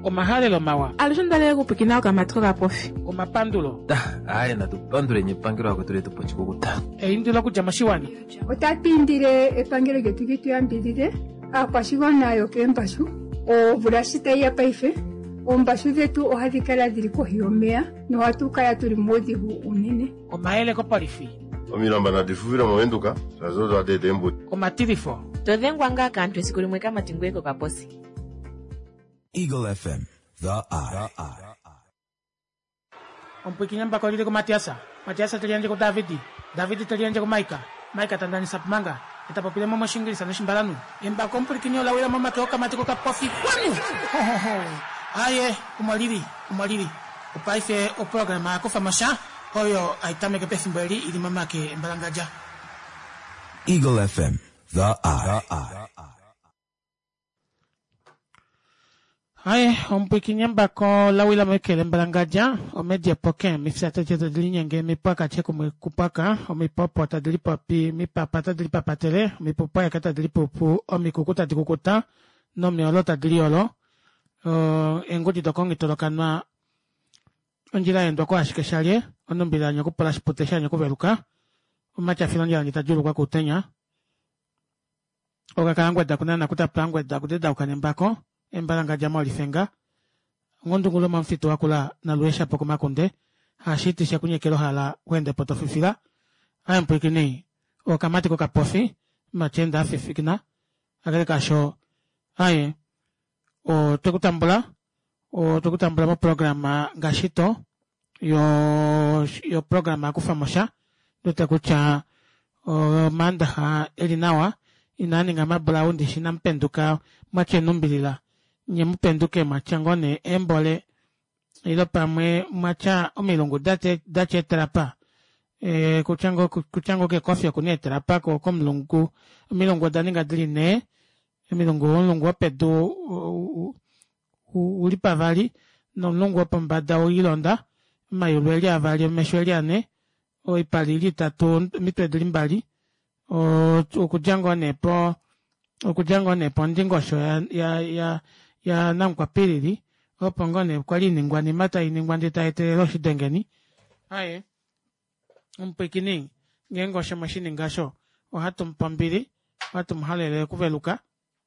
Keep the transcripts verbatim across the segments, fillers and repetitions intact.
Omahalelo mawa. Alishondale kupikina ukamatro profi. Omapandulo. Da, aya na tupandule nyepangiro akutuleta pochikukuta. E indula kujamashiwani. Otapindire epangiro getu gitu yambirire. Apashigona yo kempashu. O burashita ya paife. Ombashu zetu ohadikala diri kohiyomea. No hatukala tuli modihu unene. Omaele ko palifi. Omilamba na difuvira momenduka. Sazozo adede mbu. Omatirifo. Todhengwa nga kantu esikuli mweka matingweko kaposi. Eagle F M, the eye. Ompikinyamba kwa lile ko Matiasa. Matiasa talianje ko Davidi. Davidi talianje ko Maika. Maika tandani sapmanga. Itapopile mama shingiri sana shimbalanu. Emba kompikinyo la wila mama toka matiko ka pofi. Kwanu. Ho ho ho. Aye, umaliri, umaliri. Upaife o programa ko famasha. Oyo aitame ke pefimbeli ili mama ke mbalangaja. Eagle F M, the eye. Aye, ompikinyamba ko la wila mekele mbalangaja. Omedia poken, mifisata jeto dilinyenge, mipaka cheko mekupaka, omipopo tadilipo pi, mipapa tadilipa patele, mipopaya kata dilipo pu, omikukuta dikukuta, nomi ta diliolo. Uh, engoti dokongi tolokanwa onjila endoko ashikeshalie onombila nyoko palash potesha nyoko veluka omacha filonja ngita julu kwa kutenya oka kangwe da kunana kuta plangwe da kudeda ukanembako embalanga jama olifenga ngondu ngulo mamfito wakula na luesha poko makunde hashiti shakunye kelo hala wende potofifila ayempikini okamati ko kapofi machenda afifikina akale kasho aye o tukutambula o tukutambula mo programa ngashito yo yo programa kufamosha tutakucha o manda ha elinawa inani ngama blaundi shinampenduka mache numbilila nyemupenduke machangone embole ilo pamwe macha omilongo date dache trapa e kuchango kuchango ke kofia kune trapa ko komlungu milongo daninga diline emilongo longo pedo ulipa vali no longo pambada o ilonda mayolweli avali meshweliane o ipalili tato mitwedlimbali o okujango nepo okujango nepo ndingosho ya ya ya, ya namkwa pilili o pongone kwali ningwani mata iningwandi taite roshidengeni aye umpekini ngengosho mashini ngasho o hatum pambili hatum halele kuveluka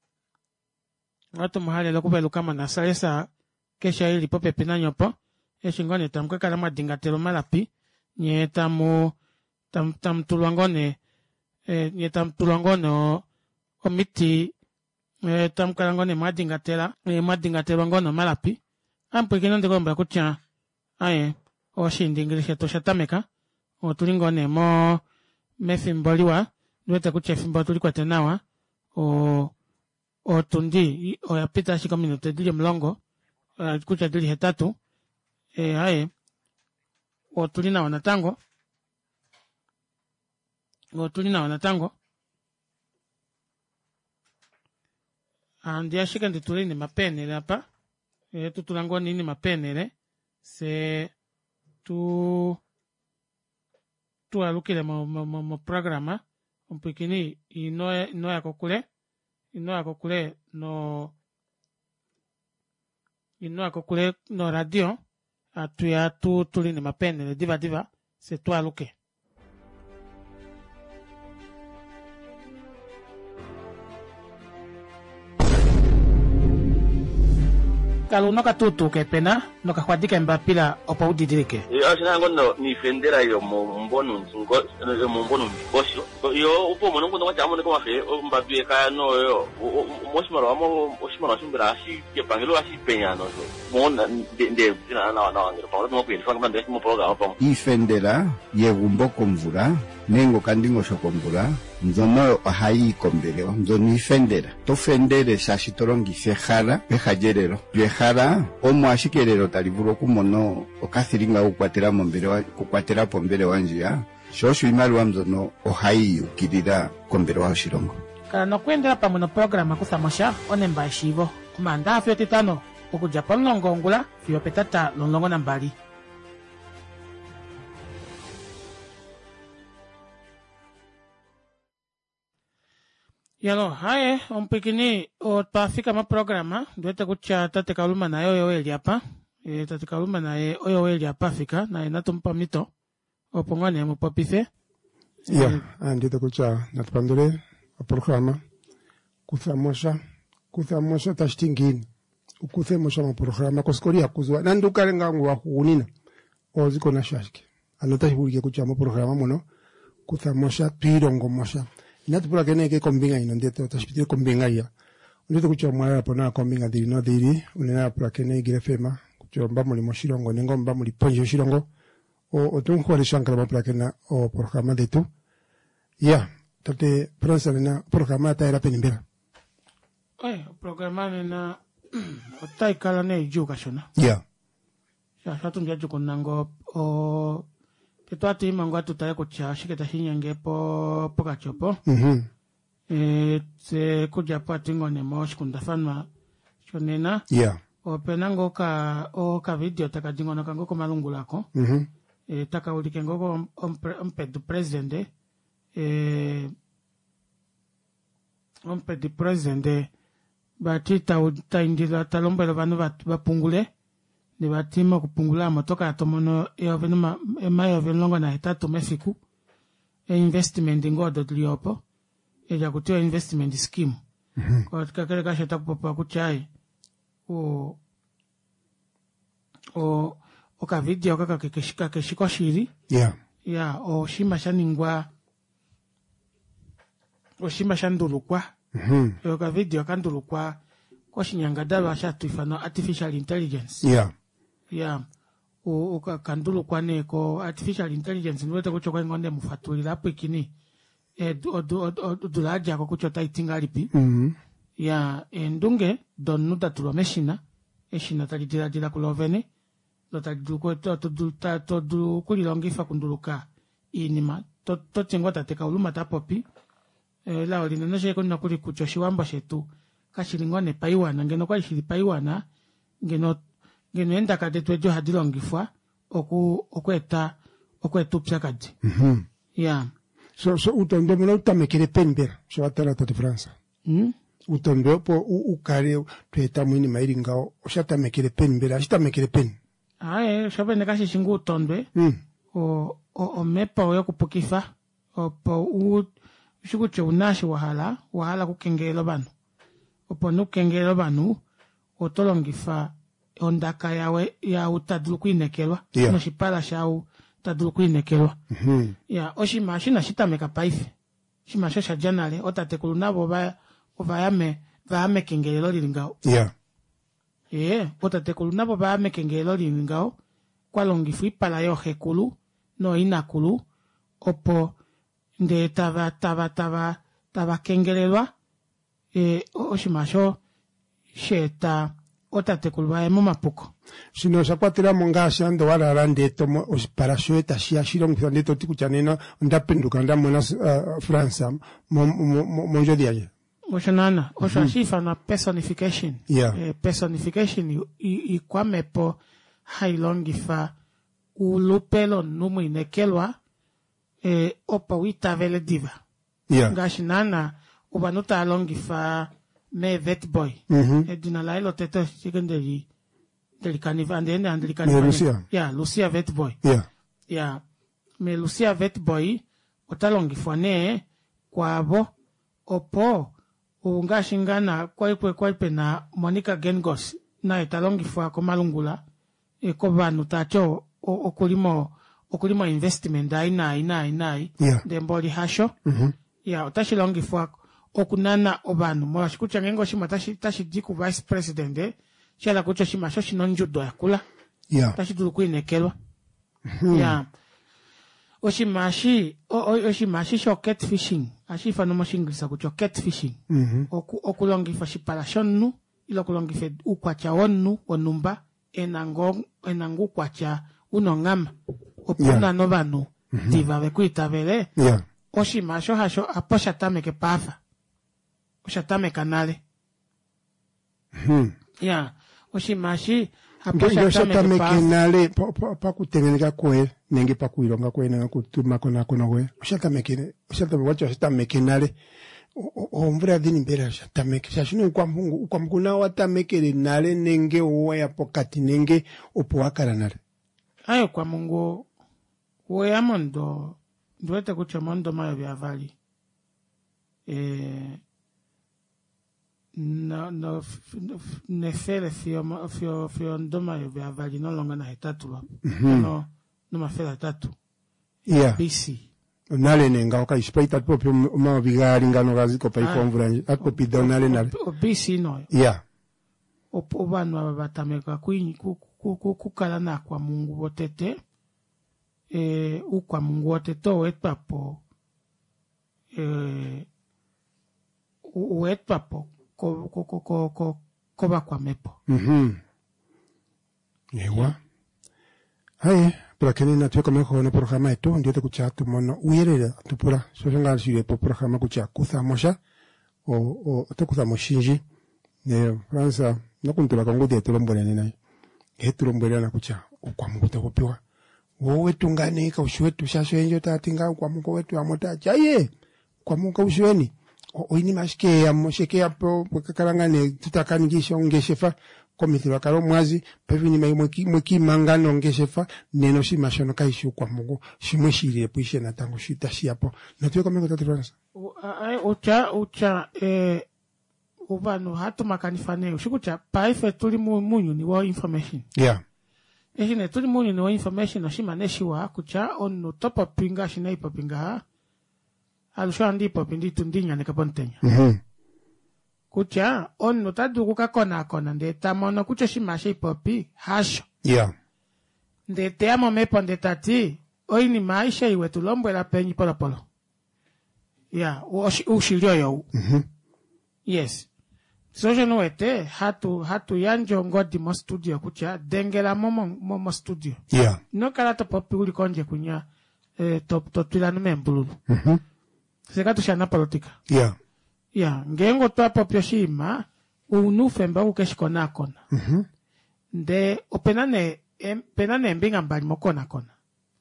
watu mahali la kuveluka mana salesa kesha ili pope pinanyopo eshingone tamke kala madingatelo malapi nye tamu tam tam tulwangone e nye tam tulwangone o, o miti e tam kala ngone madingatela e madingatelo ngono malapi ampe kinonde gomba kucha aye o shindi inglisha to shatameka o tulingone mo mefimboliwa nweta kucha fimbo tulikwa tenawa o o tundi o yapita shika minuto dili mlongo uh, kucha dili hetatu e hae o tulina wanatango o tulina wanatango andi ashika ndi tulini mapenele hapa e tutulango nini mapenele se tu tu alukile mo mo, mo, mo programa umpikini ino ino ya kokule ino akokule no ino akokule no radio atu ya tu tulini mapene diva diva se tu aluke Kalu no katutu ke pena no kakwandika mbapila opa udidirike. Yo sinango no ni fendera yo mo mbonu ngo mo mbonu bosho. Yo upo mo ngo ngwa mo ko mafe o mbabie ka no yo. Mo shimaro mo o shimaro shimbira shi ke pangelo ashi penya no. Mo na de de na na na ngiro pa mo pili fanga mande mo programa pa. Ifendera yegumbo komvura nengo kandingo shokomvura nzono ahai kombelewa nzono ifendera to fendere shashi torongi fehara pehajerero pehara omo ashikerero talivuro kumono okathiringa ukwatera mombelewa kukwatera pombelewa njia shoshu imaruwa nzono ohai ukirira kombelewa shirongo kana nokwendera pamwe no programa kusamosha onemba shivo kumanda afyo titano okujapon longongula fyo petata lolongo nambali Yalo, hae, ompikini, o pafika ma programa, dueta kucha tate kauluma na yo yo eli hapa, e tate kauluma na ye oyo eli hapa fika, na inatumpa mito, o pongane mo papife. Ya, andita kucha natupandule, o programa, kutha mosha, kutha mosha tashtingini, ukuthe mosha ma programa, koskoria kuzwa, nandukare ngangu wa kuunina, o ziko na shashiki. Anota hibulike kucha ma programa mono, kutha mosha, pirongo mosha. Natupula kene ke kombinga ino ndeto tashpitile kombinga ya ndeto kucho mwala pona kombinga diri no diri unena pula kene gire fema kucho mba muli moshirongo nengo mba muli ponjo shirongo o o tunku wale shankala mba kena o programa detu ya tate pransa nena programa ta era penimbera oye programa nena otai kala ne juga shona ya ya shatu mbia juko nango o Ketua ti mangwa tutaye kucha shiketa hinyenge po po kachopo. Mhm. Eh se kuja po atingo ne mosh kundafanwa shonena. Yeah. O penango ka o ka video taka dingo na kango ko malungu lako. Mhm. Eh taka ulike ngoko ompe du presidente. Eh ompe du presidente batita uta indila talombelo banu bapungule. Ni batima kupungula motoka atomono e ovenuma e mai ovenlongo na etatu mefiku e investment ngodo dliopo e ya kutio investment scheme Mhm. kwa kakele kasha takupopa kuchai o o o ka video kaka kekeshika keshiko shiri Yeah. ya o shima shaningwa o shima shandulukwa Mhm. e o ka video kandulukwa kwa shinyangadalo ashatufano artificial intelligence Yeah. ya o o kandulu kwane ko artificial intelligence nwete kucho kwa ngonde mufatulira hapo ikini e dulaja ko kucho taitinga lipi Mhm. ya endunge donuta tulomeshina eshina talitira dira kulovene dotadiduko to to to to du kulilongifa kunduluka inima to to tengota teka uluma tapopi e la olina je konna kuli kucho shiwamba shetu kashilingone paiwana ngeno kwa shili paiwana ngeno ngeno enda kadetwe jo hadilongifwa oku okweta okwetupya kadi Mhm. ya So so utondo mona utamekere penbera so atala tati Fransa. mm Utondo po u ukare tweta mwini mairingao oshatamekere penbera ashitamekere pen. ae shobene kashi shingu tondwe Mm. o o o mepa oyo kupukifa o po u shikuche unashi wahala wahala kukengelo banu opo nukengelo banu otolongifa ondaka yawe ya utadulu kuinekelwa Yeah. no shipala shau tadulu kuinekelwa Mhm. ya oshima shina shitameka paife shima shosha janale otatekulu nabo ba ovayame vayame kengelelo lilingao Yeah. ye otatekulu nabo vayame kengelelo lilingao kwalongifu ipala yo hekulu no inakulu opo nde tava tava tava tava kengelelwa e oshimasho sheta otatekulu vayemo mapuko Sino sakwatira mongasha ndo wala ndeto mo parashueta shia shiro mkwandeto tikuchanena ndapenduka ndamona uh, Fransa mo mo mo jodi aye. Oshanana, osha mm-hmm. shifa na personification. Yeah. Eh, personification ikwamepo hailongifa ulupelo numu inekelwa eh, opa wita vele diva. Yeah. Ngashinana ubanuta alongifa me vet boy. Mhm. E dina lailo teto chikendeli deli kaniva andende andeli Yeah, kaniva. Lucia. Yeah, Lucia vet boy. Yeah. Yeah. Me Lucia vet boy otalongifwa ne kwabo opo ungashingana kwaikwe kwaipe na Monica Gengos na italongifwa ko malungula e ko banu tacho okulimo okulimo investment aina aina aina Yeah. demboli hasho Mhm. ya otashilongifwa okunana obanu mola shikucha ngengo shima tashi tashi diku vice president eh shala kucho shima sho shinonjudo yakula Yeah. tashi dulu kuinekelwa ya oshimashi oshimashi sho catfishing ashifa no mashingisa kucho catfishing Mhm. oku okulongifa shipala shonnu ilo kulongife ukwacha wonnu onumba enango enangu kwacha unongama opuna Yeah. no banu diva bekuitabele Yeah. oshimasho hasho aposha tameke pafa osha tameka nale Mhm. ya oshimashi Nge aposha shata tameke pafa mekenale pa pa pa kutengeneka kwe nenge pa kuilonga kwe na kutuma kona kona kwe. Shata mekene shata wacho shata mekenale omvura dhini mbera shatameke shashino kwa mungu kwa mkuna watamekele nale nenge uwa ya pokati nenge upo wakara nale ayo kwa mungu uwe ya mondo nduwete kucha mondo mayo vya vali e no no nefele fio fio fio ndoma yo vya vali no longa na hetatu lo no no mafela tatu yeah B C nale nenga oka ispaita popio ma bigari ngano gaziko pa ikonvura ako pido nale nale B C no yeah opo banu batameka kwinyi kukala na kwa mungu wotete e ukwa mungu woteto wetpapo e wetpapo ko ko ko ko ko ko bakwa mepo mhm ewa hai para que na tuko mejor no programa esto ndio te kucha tu mono uirera tu pura so nga sire po programa kucha kuza mosha o o te kuza moshinji ne Fransa no kuntula kangu de tulombole nina e tulombole na kucha kwa mungu te kupiwa wowe tungane ka ushwetu shashenjo tatinga kwa mungu wetu amota chaye kwa mungu ushweni oini mashike ya moshike hapo kakarangane tutakaningisha ngeshefa komithira karo mwazi pevini mai mweki mweki mangano ngeshefa neno shi mashono kaishu kwa mungu shimweshire puishe na tango shita shi hapo na tuwe kama tatu Fransa ucha ucha eh ubano hatu makanifane ushikucha paife tuli munyu ni wa information yeah ehine tuli munyu ni wa information no shima neshiwa kucha ono topa pinga shina ipa pinga alusho andi ipa pindi tundinya ne kapontenya mhm kucha ono tadu kuka kona kona nde tamono kucha shima shi popi hasho yeah nde te amo mepo nde tati oini maisha iwe tulombo la penyi polo polo yeah ushilio yo mhm yes soje no ete hatu hatu yanjo ngodi mo studio kucha dengela momo momo studio yeah no kala to popi uli konje kunya eh top to tulanu membulu mhm seka to shana politika yeah yeah ngengo to popio shima unu femba ukeshikona kona mhm nde openane em, penane mbinga mbali mokona kona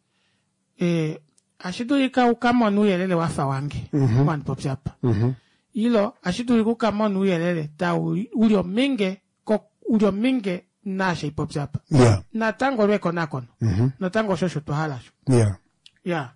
eh ashidulika ukama nuyelele wafa wange Mhm. one pop hapa mhm ilo ashidulika ukama nuyelele ta ulio minge ko ulio minge nashe pop hapa yeah na tango lweko nakono mhm na tango shosho to halasho yeah ya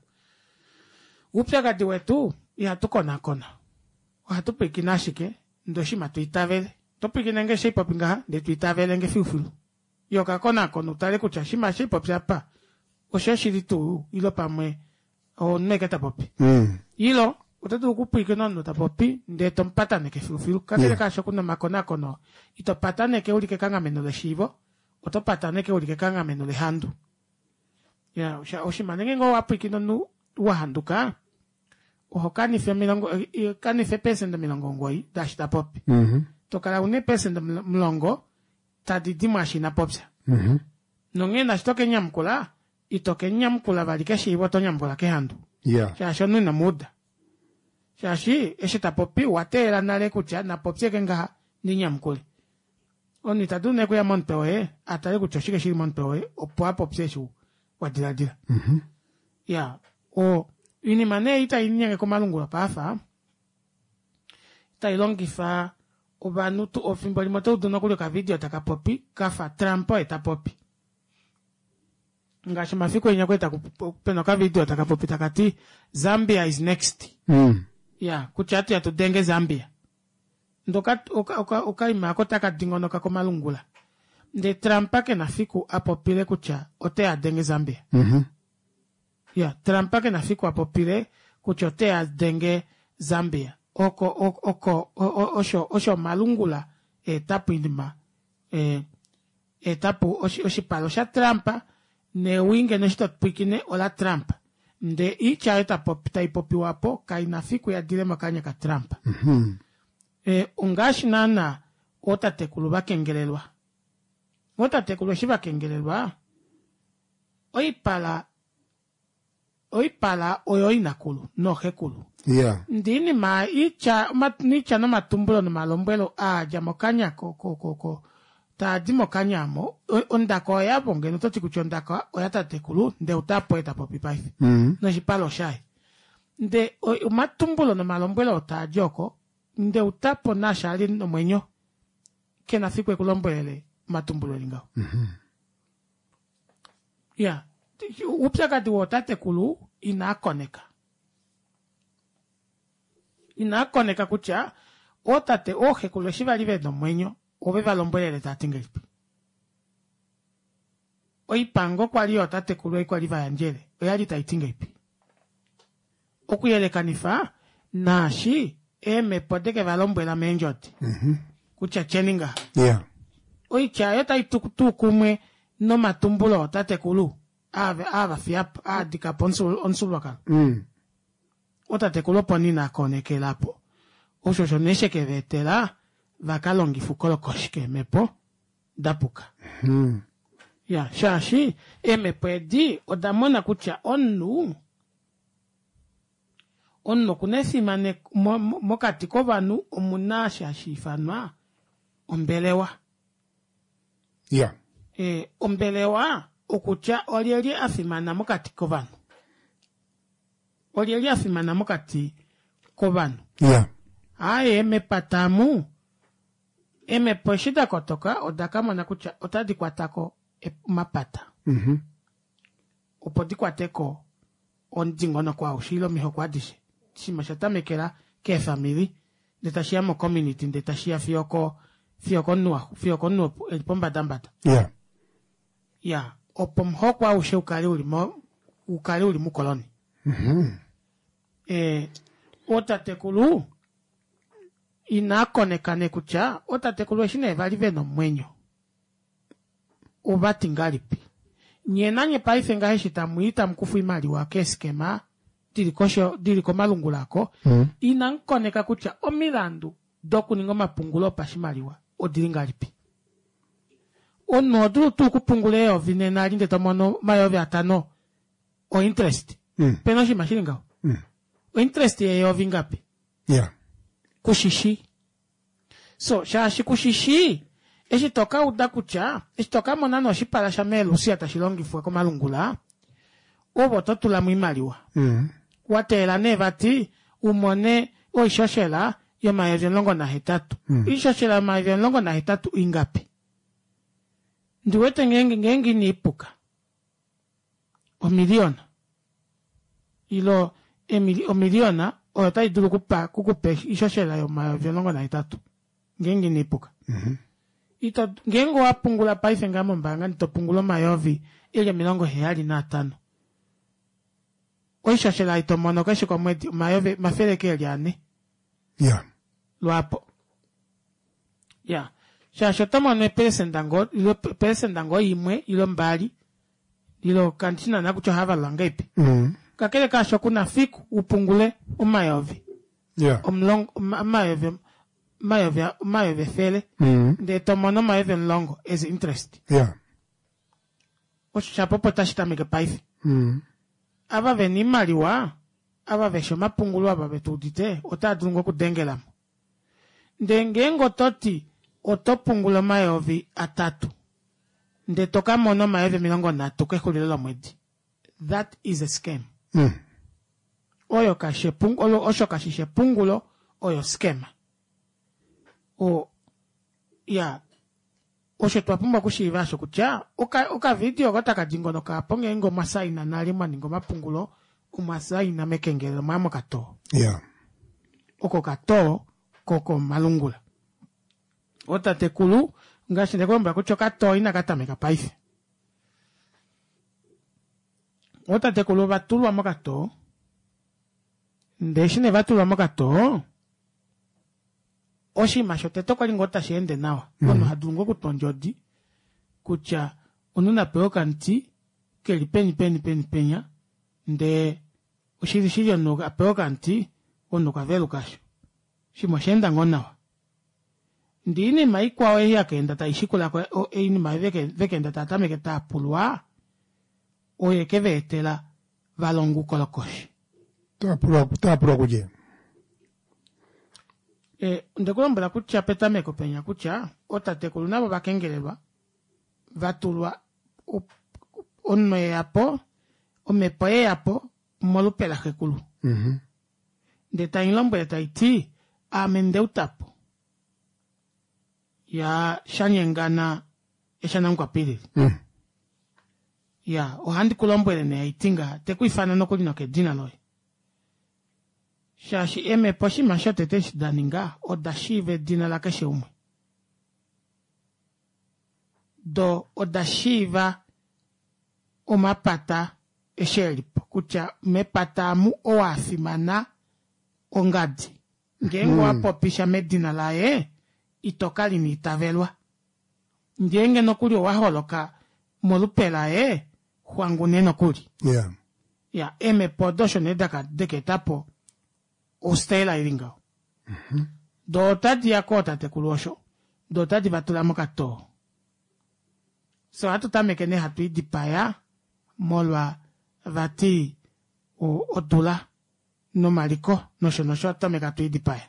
upya gadi wetu ya tuko nakona watu pekinashike ndo shima tuitavele topikinenge shape pinga de tuitavele nge fiufiu yoka kona kono tale kucha shima shape hapa oshoshiri tu ilo pamwe o negata popi mm ilo utatu kupike nono ta popi nde tompata neke fiufiu kakele Yeah. ka shokuna makona kono itopata neke ulike kanga meno le shivo otopata neke ulike kanga meno le handu ya osha oshimanenge ngo apike nono wahanduka ohokani fe milongo eh, kani fe pesen de milongo ngoi dash ta popi mhm tokala une pesen de milongo tadi dimashina popsa mhm nongena stoke nyamkula itoke nyamkula balikeshi iboto nyamkula ke handu yeah shasho nuna muda shashi eshita popi watera nale kucha na popse kenga ni nyamkule oni tadune ku ya montoe atale kuchoshike shiri montoe opwa popse shu wadiladila mhm ya o ini mane ita inyenge ko malungula pafa ita ilongifa obanu tu ofimbali moto dono ko ka video taka popi kafa trampo eta popi ngashi mafiko inyako eta kupeno ka video taka popi takati Zambia is next mm ya kuchatu ya tudenge Zambia ndoka oka oka oka imako taka dingono ka ko malungula nde trampa ke nafiku apopile kucha ote adenge Zambia mhm ya trampa ke nafiku apopile kuchotea denge Zambia oko oko oko o- o- osho osho malungula etapu indima eh etapu oshi oshi palo sha trampa ne winge no shito pikine ola trampa nde icha eta popita ipopi wapo kai nafiku ya dilema kanya ka trampa mhm eh ungashi nana ota tekulu bakengelelwa ota tekulu shiba kengelelwa oipala oipala oyo inakulu no hekulu yeah ndini ma icha mat nicha no matumbulo no malombelo a jamokanya ko ko ko ko ta dimokanya mo o- ondako ya bonge no toti kuchondaka oyata tekulu nde utapo eta popi pai mhm no shipalo shai nde o- matumbulo no malombwelo otajoko nde utapo nasha ali no mwenyo kena fikwe kulombwele matumbulo lingao. Mhm. Ya, upyakati wotate kulu inakoneka. Inakoneka kucha otate oje kulo shiva live no mwenyo obeba lombwele tatingelipi. Oipango kwali otate kulu kwali vayanjele oyali taitingelipi. Okuyelekanifa nashi eme podeke valombwela menjoti Mhm. kucha cheninga. Yeah. Oicha yota itukutumwe no matumbulo tate kulu ave ava fiap adika ponsul onsulwaka. Mm. Otate kulu ponina koneke lapo. Oshosho neshe ke vetela vakalongi fukolo koshike mepo dapuka. Mm. Ya shashi eme pedi odamona kucha onu onno kunesimane mo- mo- mokati kovanu omuna shashi fanwa ombelewa. Yeah. E, ombelewa okucha olieli afimana mokati kovanu. Olieli afimana mokati kovanu. Yeah. Aye eme patamu eme poshida kotoka odaka mona kucha otadi kwatako e, mapata. Mhm. Opodi kwateko ondingono kwa ushilo miho kwa dishe. Shima shatamekera ke family detashia mo community detashia fioko fioko nuwa fioko nuwa elpomba dambata. Yeah. Ya, opom hokwa ushe ukali ulimo ukali ulimu koloni. Mhm. Eh, otatekulu inakonekane kucha otatekulu eshine valive no mwenyo. Obati ngalipi. Nyenanye paife nga heshita muita mkufu imali wake eskema dilikosho diliko malungu lako Mm. inankoneka kucha omilandu doku ningo mapungulo pashimaliwa odilingalipi. Ono dulu tu kupungule yo vine na linde tomono mayovi atano o interest. Mm. Peno shi mashilinga. Mm. O interest ye yo vingapi. Yeah. Kushishi. So, shashi kushishi. Eshi toka uda kucha. Eshi toka monano shi para shamelu si atashilongi fue koma lungula. Obo totula muimaliwa. Mm. Watela nevati umone o ishoshela yo mayovi longo na hitatu. Mm. Ishoshela mayovi longo na hitatu ingapi. Ndiwete ngengi ngengi ni ipuka. O miliona. Ilo emili, o miliona o yata idulu kupa kukupe ishoshela yo mayovi longo na hitatu. Ngengi ni ipuka. Mhm. Ito ngengo wapungula paife ngamo mbanga nitopungula mayovi ile milongo heali na tano. Oishoshela ito mono keshi kwa mwedi mayovi mafere ke eliane. Yeah. Luapo. Ya. Shasho tomo ne pese ndango, ilo pese ndango imwe, ilo mbali, ilo kantina na kucho hava langepi. Mm. Kakele kasho kuna fiku upungule umayovi. Yeah. Umlong, umayovi, umayovi, umayovi fele. Mm. De tomo no mayovi nlongo, as interest. Yeah. Osho chapopo tashita mege paifi. Mm. Ava veni maliwa, ava vesho mapungulu ava vetudite, ota dungo kudengelamu. Ndengengo toti, otopungula mayovi atatu. Nde toka mono mayovi milongo na toke kulilo mwedi. That is a scam. Mm. Oyo kashe pungulo, osho kashishe pungulo, oyo scam. O, ya, osho tuwapumba kushivasho kucha, oka, oka video gota kajingono ka ponge ingo masai na nalima ningo mapungulo, umasai na mekengele mamo kato. Yeah. Oko kato, koko malungula. Ota tekulu, ngashi nekomba kuchoka to ina kata meka paife. Ota tekulu batulu wa mokato. Ndeshine batulu wa mokato. Oshi mashote toko lingota shiende nawa. Kono mm. hadungo kutonjodi. Kucha, ununa peoka nti, keli peni peni peni penya. Nde, ushiri shiri onuka peoka nti, onuka velu kasho. Shimo shenda ngonawa. Ndini maikwa wehi ya kenda ta ishikula kwa o eini maiveke vekenda ta tameke ta pulwa o ye kevetela valongu kolokoshi. Tapura tapura kuje. E ndekulombola kucha petame ko penya kucha otate kulunabo bakengeleba vatulwa onno yapo o mepoye yapo molupela hekulu. Mhm. de ta inlombo ya Tahiti amende utapo ya shanyengana eshana nkwapiri Mm. ya ohandi kulombo ne itinga te kuifana no kulino ke dina loy shashi eme poshi mashote te shidaninga odashive dina la kashe umwe do odashiva omapata eshelipo kucha mepata mu oafimana ongadi ngengo Mm. apopisha medina la e itokali ni itavelwa ngenge no kuli waholoka molupela e huangu neno kuli Yeah. ya eme podosho ne daka deke tapo ostela iringa do tadi ya kota te kulosho do tadi batula mokato so hatu tamekene hatu idipaya molwa vati o odula no maliko no shonosho hatu tamekatu idipaya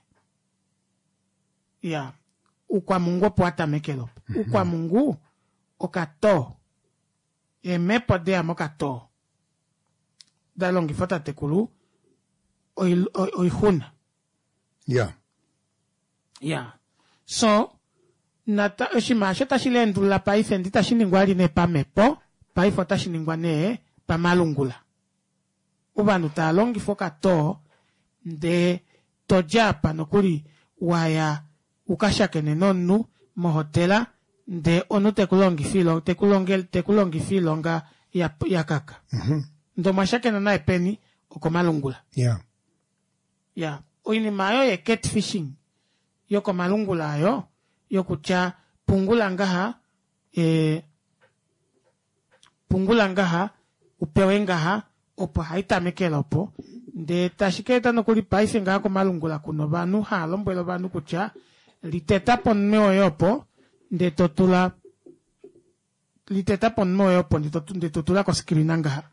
ya ukwa mungu po hata mekelo ukwa mungu okato eme podea mokato dalongi fota tekulu oi oi oi huna Yeah. ya so nata oshimasho tashilendula paife ndita shiningwali ne pamepo paifo tashiningwa ne pamalungula ubanu talongi foka to nde tojapa nokuli waya ukashakene nonu mohotela nde onu tekulongi filo tekulongi tekulongi filonga ya ya kaka Mhm. ndo mashakene na epeni okomalungula Yeah. ya oini mayo ye catfishing yoko malungula yo yokucha pungula ngaha e pungula ngaha upewe ngaha opo haita mekela opo nde tashiketa no kuli paise ngaha ko malungula kuno banu ha lombwelo banu kucha liteta ponmeo yopo nde totula liteta ponmeo yopo nde totu- nde totula ko skrina ngaha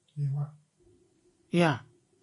ya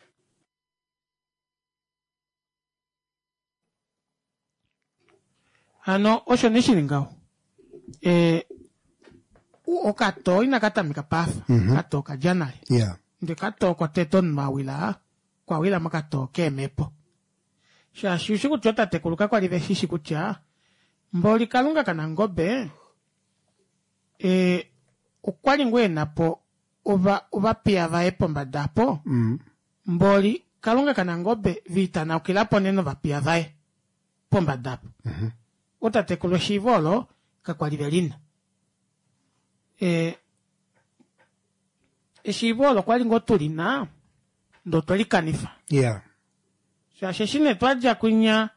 ano osho nishiringao eh u okato ina katamika pafa Mhm. kato ka janale Yeah. nde kato kwa teton mawila kwa wila makato kemepo sha shushu kuchota tekuluka kwa live shishi kucha mboli kalunga kana ngobe eh ukwali ngwe napo uba uba pia vaepo mbadapo Mm. mboli kalunga kana ngobe vita na ukilapo neno vapia vae pomba dapo Mhm. utatekulu shivolo kakwalivelina e eshivolo kwali ngotulina ndo tolikanifa Yeah. shashe shine twaja kunya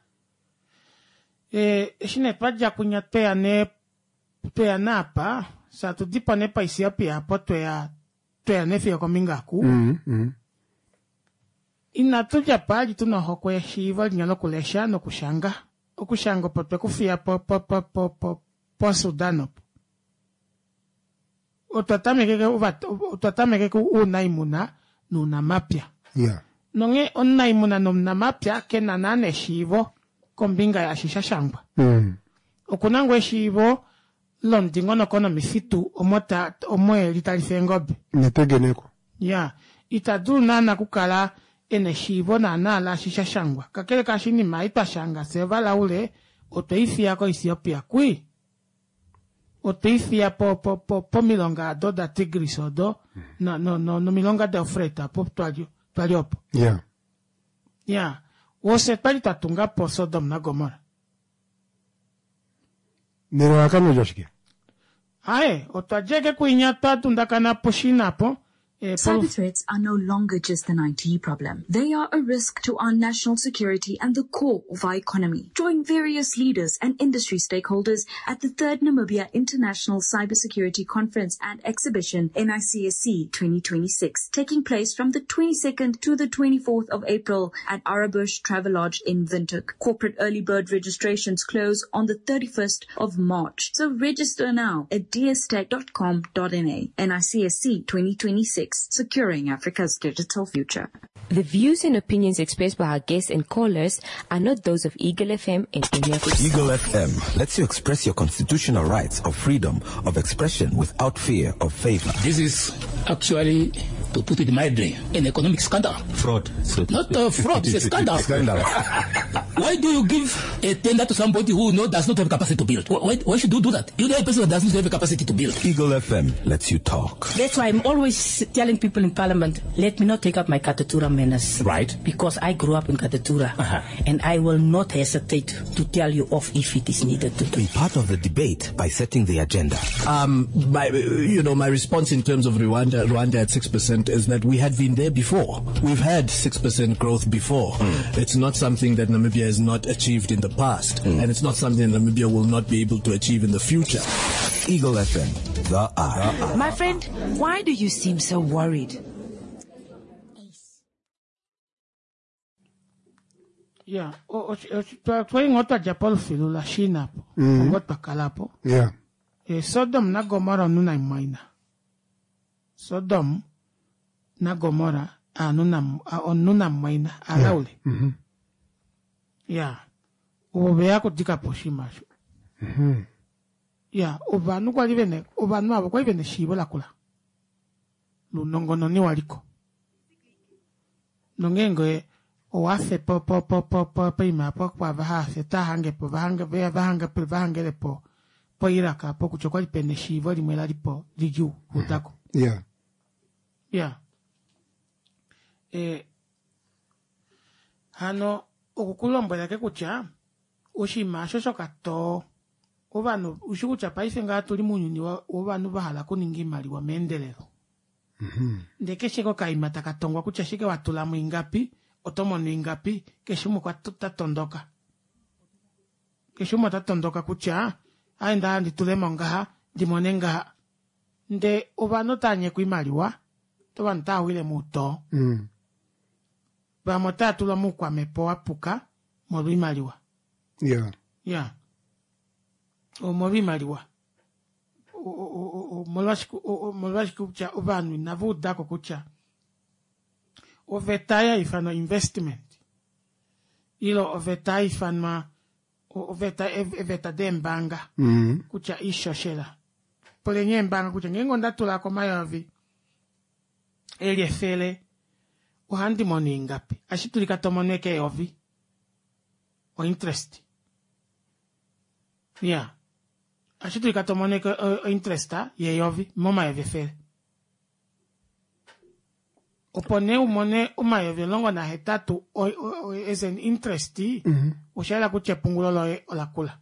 e shine twaja kunya toya ne toya napa sa tudipa ne paisi api hapo toya toya ne fia komingaku Mm. Mm. ina tuja pali tunahokwe shiva nyalo kulesha no kushanga okushanga potwe kufia po po po po po po sudano otatameke uvat otatameke ku unaimuna nuna mapya Yeah. nonge onaimuna nuna mapya kena nane shivo kombinga ya shisha shangwa Mm. okunangwe shivo londingo no kono misitu omota omoe litalifengobe Netegeneko. ya itaduru nana kukala ene shivo na nala shisha shangwa kakele kashini maitwa shanga sevala ule otoifia ko Ethiopia kui otoifia po po po po milonga do da tigris odo no no no no milonga de ofreta po twalio twaliopo Yeah. ya wose twali tatunga po Sodom na Gomora Nero akano joshike. ae otwajege kuinya tatunda kana poshina po eh, Cyber threats are no longer just an I T problem. They are a risk to our national security and the core of our economy. Join various leaders and industry stakeholders at the third Namibia International Cybersecurity Conference and Exhibition N I C S C twenty twenty-six, taking place from the twenty-second to the twenty-fourth of April at Arabush Travelodge in Windhoek. Corporate early bird registrations close on the thirty-first of March. So register now at d s tech dot com dot n a. N I C S C twenty twenty-six. Securing Africa's digital future. The views and opinions expressed by our guests and callers are not those of Eagle F M and any of its Eagle F M lets you express your constitutional rights of freedom of expression without fear of favor. This is actually to put it mildly, an economic scandal. Fraud. Not uh, fraud, it's a scandal. Scandal. Why do you give a tender to somebody who no, does not have capacity to build? Why, why should you do that? You know a person that doesn't have a capacity to build. Eagle F M lets you talk. That's why I'm always telling people in Parliament, let me not take up my Katatura manners. Right. Because I grew up in Katatura. Uh-huh. And I will not hesitate to tell you off if it is needed to do. Be part of the debate by setting the agenda. Um, my, you know, my response in terms of Rwanda, Rwanda at six percent is that we had been there before. We've had six percent growth before. Mm. It's not something that Namibia has not achieved in the past. Mm. And it's not something Namibia will not be able to achieve in the future. Eagle F M, the eye. My friend, why do you seem so worried? Yeah, twai ngota japol filu la China po, ngot pakala po. Yeah. E Sodom na Gomora nuna imaina. Sodom na Gomora anuna onuna imaina alaule. Mhm. Yeah. Ubea kutika poshima. Mhm. Yeah, ubanu kwa livene, ubanu abo kwa livene shibo la kula. Lunongo noni waliko. Nongengo e o hace po po po po po prima po kwa vahafe tahange po vahange vea vahange po vahange le po po iraka po kuchokwa lipene shivo limela lipo liju utako. Yeah. Yeah. Eh, hano okukulombo yake kucha ushima shosho kato ovano ushikucha paife nga tuli munyuni wa ovano bahala kuningi mali wa mendelero. Mhm. Ndeke shiko kaimata katongwa kucha shike watula mwingapi otomo ningapi keshumu kwa tatondoka keshumu tatondoka kucha aenda ndi tulema ngaha ndimonenga nde ovano tanye kuimaliwa to banta wile muto Mm. ba mota tula mu kwa mepo apuka mo imaliwa. Yeah. Yeah. O mo imaliwa o o o molashku o molashku kucha ovanu na vuda ko kucha ovetaya ifano investment ilo ovetaya ifano oveta eveta dembanga Mhm. kucha isho shela polenye mbanga kucha ngengo ndatula kwa mayovi eli efele uhandi moni ngapi ashitulika tomoneke yovi o interest yeah ashitulika tomoneke o interest ye yovi moma yevefele opone umone umayeve longo na hetatu o, o, o is an interest Mhm. ushala kuche pungulo lo la kula.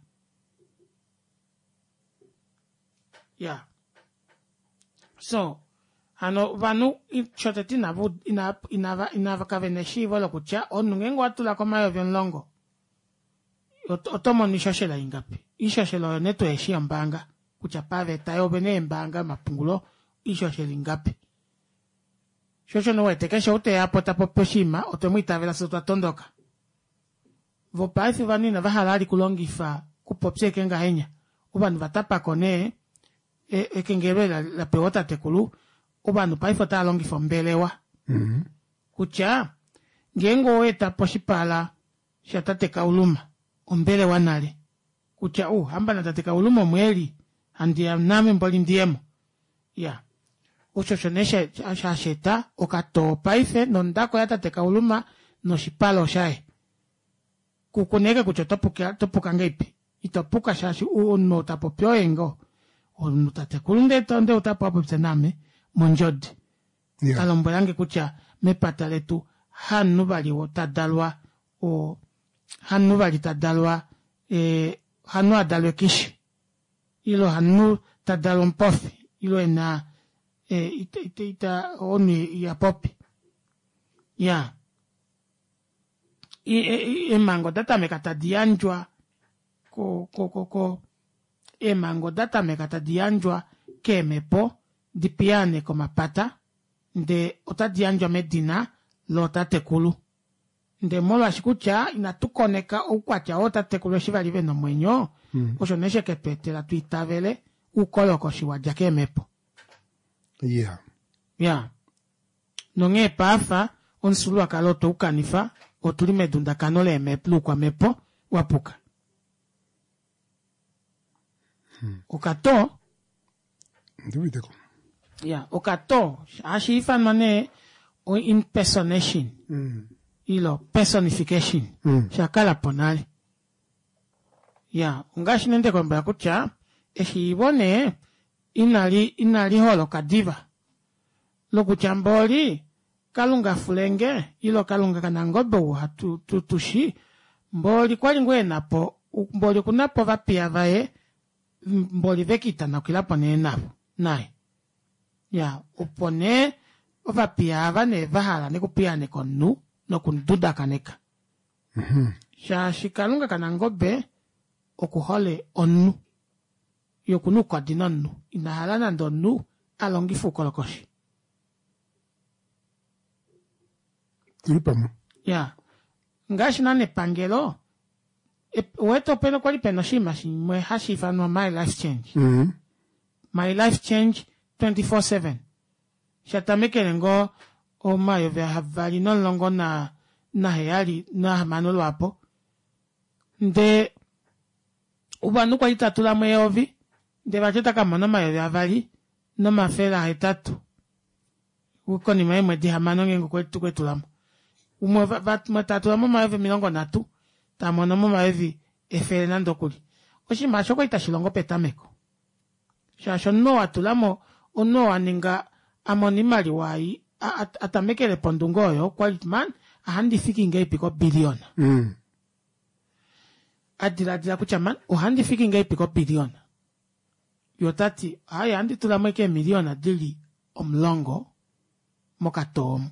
Yeah. So hano vanu choteti na vu ina inava inava kavene shivo lo kucha onungengo atula kwa mayove longo otomo ni shoshela ingapi ishoshela neto eshi mbanga kucha pave tayo bene mbanga mapungulo ishoshela ingapi shosho no wete kesho ute apota poposhima otemuita vela soto tondoka vo paifi vanina vahalali kulongifa kupopse kenga henya ubanu vatapa kone e, e kengebe la, la peota tekulu ubanu paifi ta longifa mbelewa. Mhm. Kucha ngengo eta poshipala shatate kauluma ombele wanale kucha u hamba na tate kauluma mweli andia name mboli ndiemo. Yeah. Uchochonesha shasheta okato paife nondako yata tekauluma no shipalo shae kukuneka kuchotopuka topuka ngepi itopuka shashi uno tapopyo engo onu tatekulunde tonde utapapo tsename monjodi. Yeah. Kalombo yange kucha mepata letu hanu bali wotadalwa o hanu bali tadalwa e hanu adalwe kishi ilo hanu tadalwa mpofi ilo ena e ita ita ita oni ya popi ya i e, e mango data mekata dianjwa ko ko ko ko e mango data mekata dianjwa ke mepo di piane ko mapata nde ota dianjwa medina lota tekulu nde mola shikucha inatukoneka ukwacha ota tekulu shivali veno mwenyo Mm. oshoneshe ke pete la tuitavele ukoloko shiwaja ke mepo. Yeah. Yeah. Nonge pafa on sulu akaloto ukanifa otuli medunda kanole meplu kwa mepo wapuka. Hmm. Ukato Ndibiteko. Ya, okato, ashi fan mane o impersonation. Mm. Ilo personification. Mm. Shakala ponali. Ya, ungashi nende kwa mbra kucha, eshi ibone inali inali holo kadiva. Lokuchamboli kalunga fulenge ilo kalunga kanangobe hatu tutushi mboli kwali ngwe napo mboli kunapo vapia vae mboli vekita na kilapo ne napo nae ya upone vapia vane vahala ne kupia ne konu no kunduda kaneka Mhm. sha shikalunga kanangobe okuhole onu yokunu kwa dinonu inahalana ndonu alongifu kolokoshi. Tulipamo. Ya. Ngashi nane pangelo. E, weto peno kwali peno shima shi mwe hashi fanwa My Life Change. Mhm. My Life Change twenty-four seven. Shatameke nengo o mayo vya havali non longo na na heyali na manolo hapo. Nde ubanu kwa itatula mweyovi. Nde vacheta kama no mayo vya havali no mafela hetatu. Uko ni mwe di hamano ngengo kwetu kwetu lamo. Umwe vat matatu amo maeve milongo natu tamono mo maeve e Fernando kuli oshi mashoko itashilongo petameko shasho no atulamo ono aninga amoni mali wai at, atamekele pondungo yo qualitman ahandi fiki ngai piko biliona Mm. adila adila kuchaman ohandi fiki ngai piko biliona yotati haya andi tulamo ke miliona dili omlongo mokatom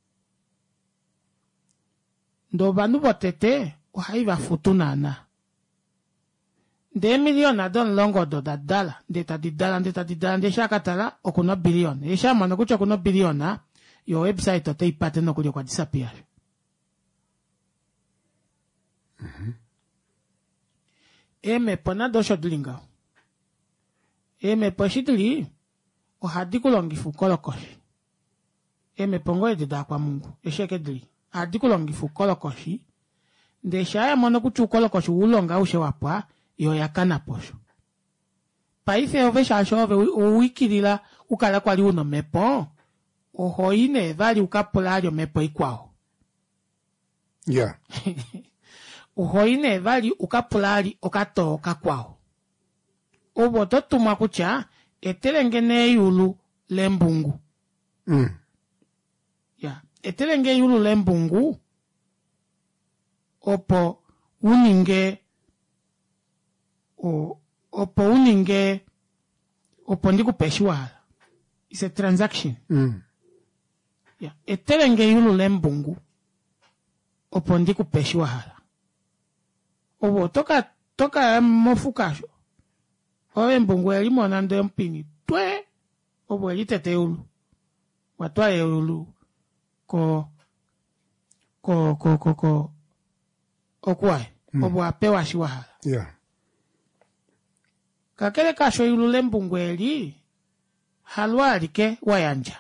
ndo banu botete uhaiva futunana de miliona don longo do da dala de ta di dala de ta di dala de shakatala okuno bilion e shama no kucha kuno biliona yo website to te ipate no kulio kwa disappear. Mhm. E me pona do shodlinga e me poshitli o hadikulongifu kolokoshi e me pongo e da kwa Mungu e shekedli hadikulongifu kolokoshi nde shaya mono kuchu kolokoshi ulonga ushe wapwa yo yakana posho paife ove shasho ove uwikilila ukala kwali uno mepo ohoine vali ukapulario mepo ikwao Yeah. uhoine vali ukapulari okatoka kwao obo totuma kucha etelengene yulu lembungu. Mm. Ya, etelenge yulu lembungu opo uninge o opo uninge opo ndiku peshiwala. It's a transaction. Mm. Ya, etelenge yulu lembungu opo ndiku peshiwala. Obo toka toka mofukasho. Owe mbungu elimo nando mpini twe obo elitete yulu. Watwa yulu ko ko ko ko ko okwae Mm. obo apewa shiwahala. Yeah. Kakele kasho yulu lembungweli halwali ke wayanja.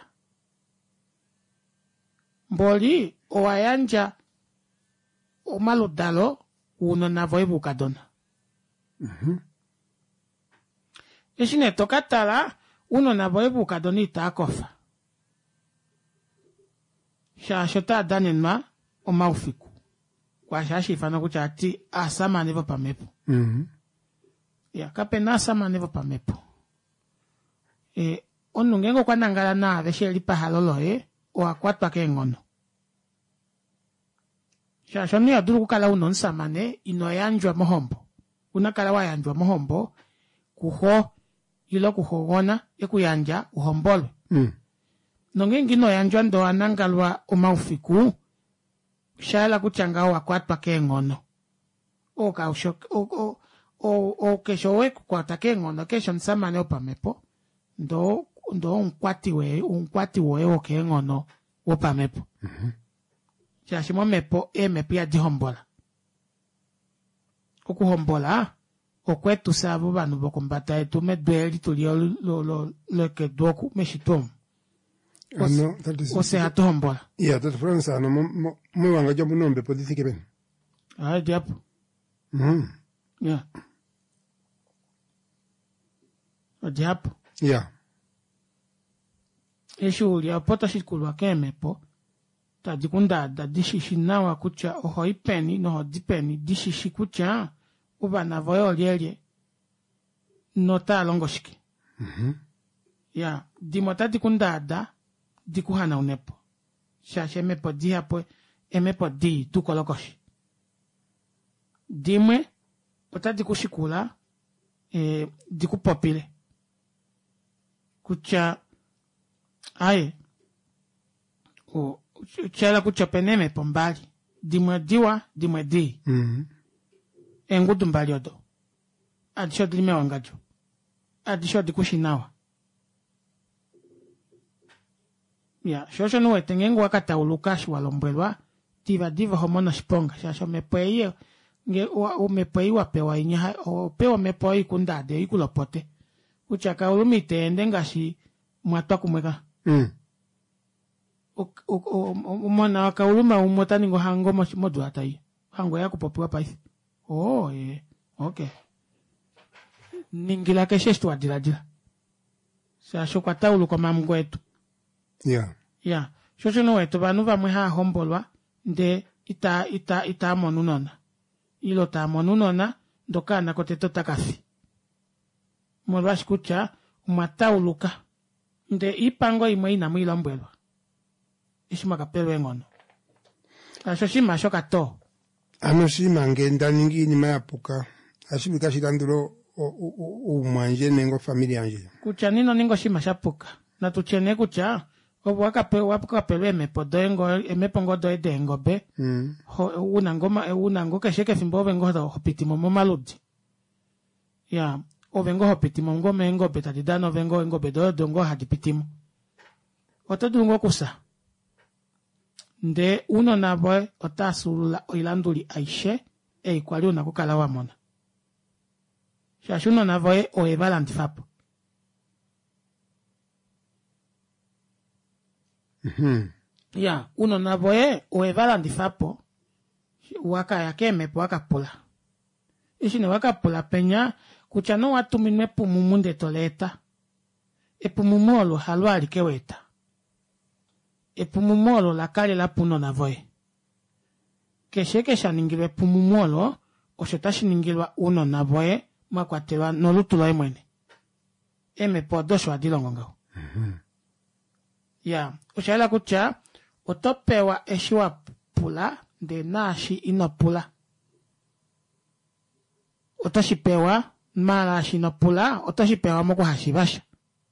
Mboli o wayanja o maludalo uno na voibu kadona. Mhm. Eshine tokatala uno na voibu kadoni takofa. Shashota danenma o maufiku. Kwa shashi fana kucha ati asama nevo pamepo. Mhm. Ya kapena asama nevo pamepo. E onungengo kwa nangala na veshe lipa halolo e o akwatwa ke ngono. Shashoni aduru kukala unon samane ino yanjwa mohombo. Unakala wa yanjwa mohombo kuho ilo kuhogona ekuyanja uhombolo. Mm. Nongengi no yanjwa ndo anangalwa umaufiku shala kuchanga wa kwatwa ke ngono. O ka ushok o o o o kesho we kwata ke ngono kesho nsamane opamepo ndo ndo unkwati we unkwati we o ke ngono opamepo. Mhm. Shashimo mepo e mepo ya dihombola. Okuhombola okwetu sabu banu bokumbata etu medweli tulio lo lo lo ke doku meshitom. Ano, that is. Ose hatuhombola. Yeah, that France ano mo mo mo wanga jamu nombe politiki ben. Ah, diapo. Mhm. Yeah. Diapo. Yeah. eshughuli ya pota shikulwa kemepo tadikundada dishishi nawa kucha oho ipeni noho dipeni dishishi kucha uba na voyo lielye nota longoshiki Mhm. ya dimota dikundada dikuhana unepo shashe emepo di hapo emepo di tukolokoshi dimwe ota dikushikula eh, dikupopile kucha aye o chala kucha peneme pombali dimwe diwa dimwe di Mhm. engudu mbali odo adisho dilime wangajo adisho dikushinawa ya shosho nuwe tengengu wakata ulukashi walombelwa diva diva homono shiponga shasho mepeiye nge umepei wapewa inyaha opewa mepoi kundade ikulopote uchaka ulumite ende ngashi mwatwa kumweka Mm. umona wakauluma umotani ngo hango modu atai hango ya kupopiwa paisi oh eh okay ningila keshe stu adila dila sa shokwa taulu kwa mamgo etu Yeah. ya shosho no etu banu vamwe ha hombolwa nde ita ita ita monunona ilo ta monunona ndokana koteto takafi molwa shikucha umatauluka nde ipango imwe ina mwilo mbwelwa ishima kapelo engono asho shima shoka to Anoshima ngenda ningini mayapuka. Ashibika shitanduro umwanje nengo familia anje. kucha nino ningo shima shapuka na tuchene kucha obu wakape wapuka pelo emepo doengo emepo ngo doe dengo be Mm. ho una ngoma una ngo kesheke fimbo vengo do hopitimo momaludi ya o vengo hopitimo ngo mengo betadidano vengo ngo bedo dongo hadipitimo otodungo kusa nde uno na boy otasulula oilanduli aishe e ikwali una kukala wamona shashuno na boy o evalanti fapo Mhm. ya uno na boy o evalanti fapo waka yake mepo waka pula ishine waka pula penya kuchano watu minwe pumumunde toleta e pumumolo halwali keweta e pumumolo la kale la puno na voe kesheke shaningilwe pumumolo o shetashiningilwa uno na voe makwatelwa nolutulo emwene eme po dosho adilongo ngao Mhm. ya ushaila kucha otopewa eshiwa pula de nashi inopula otoshipewa mara shinopula otoshipewa moko hashibasha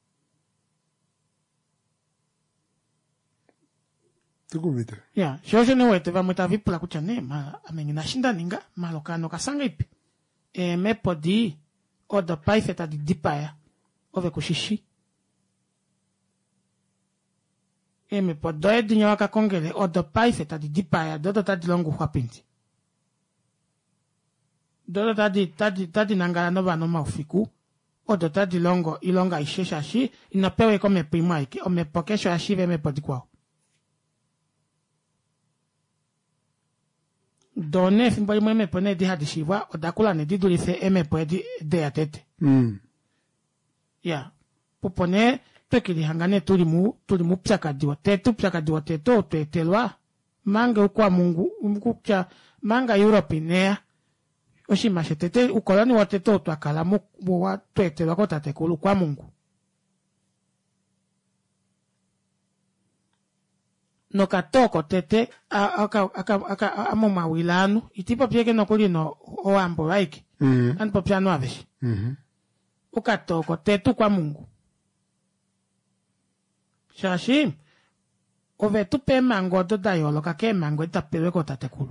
Tukubita. ya shosho ni wete vamwita vipula kucha ne mara amengina shinda ninga malokano kasanga ipi e mepo di odo paifeta di dipaya ove kushishi e mepo doe dinya waka kongele odo paifeta di dipaya dodo tadi longu hwapinti dodo tadi tadi tadi nangala nova no maufiku odo tadi longo ilonga ishesha shi inapewe kome primaiki omepokesho ashive mepo di kwao done fimbo imwe mepo ne di hadishiwa odakula ne di dulife emepo di de atete Mm. ya popone pekili hangane tulimu tulimu psaka diwa tetu psaka diwa teto tetelwa manga ukwa mungu mkucha manga Europe nea oshima shetete ukoloni wateto twakala mu wa tetelwa ko tatekulu kwa mungu no katoko tete aka aka aka amo mawilanu itipo pieke no kulino o ambo like Mhm. an popiano aveshi Mhm. ukatoko tetu kwa mungu shashi ove tupe mango do dayolo kake mango itapelwe ko tatekulu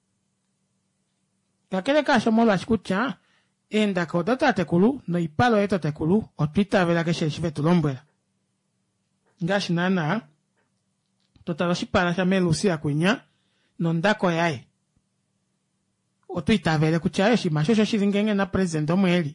kakele kasho molo askucha enda ko do tatekulu no ipalo eto tekulu o twita vela ke sheshive tulombwela ngashi nana totaloshi para sha melusia kunya no ndako yae o twita vele kucha yoshi mashosho shingenge na president omweli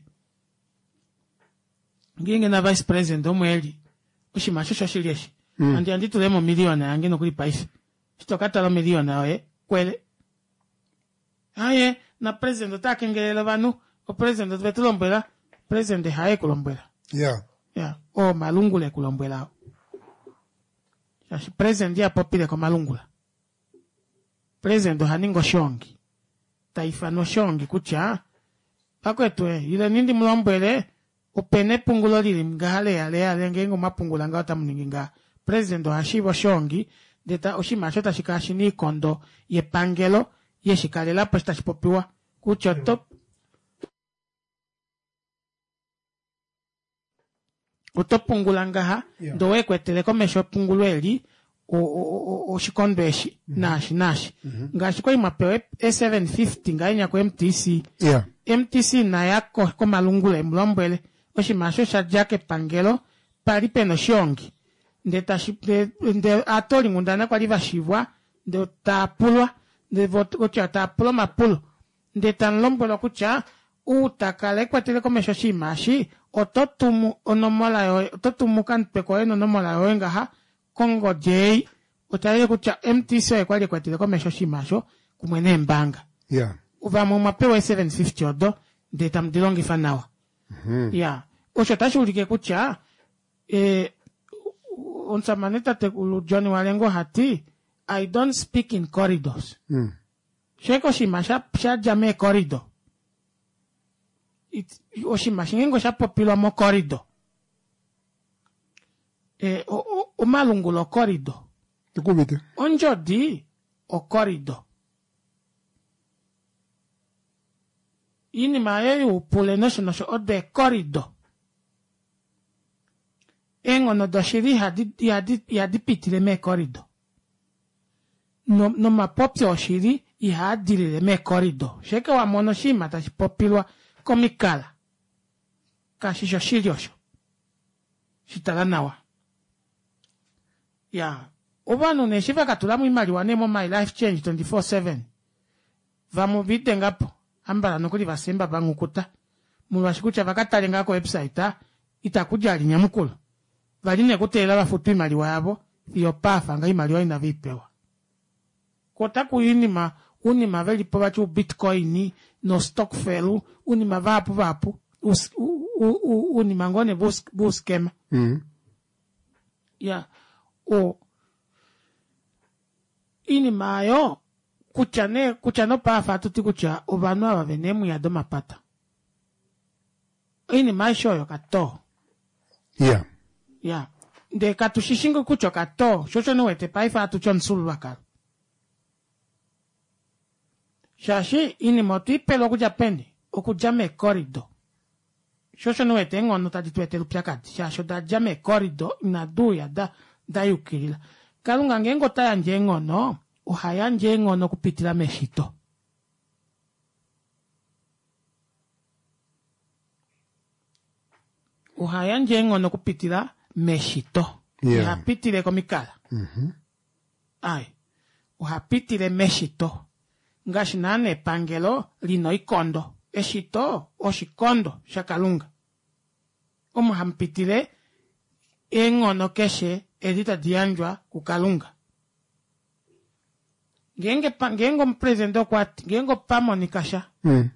ngenge na vice president omweli ushima shosho shilieshi Mm. andi andi tulemo milioni yange no kuli paisi shitokata lo milioni oye kwele aye na president takengelelo vanu o president vetulombwela president haye kulombwela Yeah. ya o malungule kulombwela shashi president ya popile kwa malungula president haningo shongi taifa no shongi kucha pakwetwe ile nindi mlombele upene pungulo lili mgahale yale yale ngengo mapungula ngata mninginga president hashibo shongi deta oshima shota shikashi ni kondo ye pangelo ye shikale la posta shipopiwa kucha top utopungula ngaha yeah. Ndowe kwetele komesho pungulweli o o o shikondweshi mm -hmm. nashi nashi mm -hmm. ngashi kwa imapewe A seven fifty ngainya kwa M T C yeah. M T C na yako kwa malungule mlombele oshimasho shajake pangelo palipe no shongi ndeta shipde nde atoli ngundana kwa liva shivwa nde tapulwa nde votocha tapulo mapulo ndeta nlombolo kucha utakale kwa tele komesho shimashi ototumu onomola yo ototumu kan peko eno nomola yo ngaha Kongo J utaye kucha M T C kwa ile kwa tele komesho shimasho kumwene mbanga yeah uva mu mapewa seven fifty odo ndeta mdilongi fanawa mhm yeah osho tashulike kucha eh onsamaneta te Johnny Walengo hati I don't speak in corridors mm sheko shimasha sha jame corridor it oshimashingo sha popilo mo corridor eh o o, o malungulo corridor tukubite onjo di o corridor ini maye upule national show de corridor engo no doshiri hadi hadi hadi pitile me corridor no no ma popio oshiri i hadile me corridor sheka wa monoshima ta popilwa komikala kashisho shiriosho shitalanawa ya obanu ne shiva katulamu imali wanemo my life change twenty-four seven vamu bite ngapo ambala nokuli basemba bangukuta mulwashikucha vakatale ngako website itakujali nyamukulu valine kutela bafutu imali wabo iyo pafa nga imali wa ina vipewa kota kuyinima unima veli poba chu bitcoin no stock felu unima vapu vapu us, u, u, u, unima ngone bus buskema mm ya o inima yo kuchane kuchano pafa tuti kucha obanu abavenemu ya doma pata inima shoyo kato yeah ya de katushishingo kucho kato shosho no wete paifa atuchon sulwaka shashi ini moti pelo kuja pendi okujame corridor shosho no wete ngono tadi tuete lupiakati shasho da jame corridor ina duya da da yukirila kalunga ngengo taya njengo no uhaya njengo no kupitila meshito uhaya njengo no kupitila meshito yeah. Uhapitile komikala mhm ai uhapitile meshito ngashi nane pangelo lino ikondo eshito oshikondo shakalunga omuhampitile engono keshe edita dianjwa kukalunga ngenge pa, ngengo mpresento kwati ngengo pamonikasha mm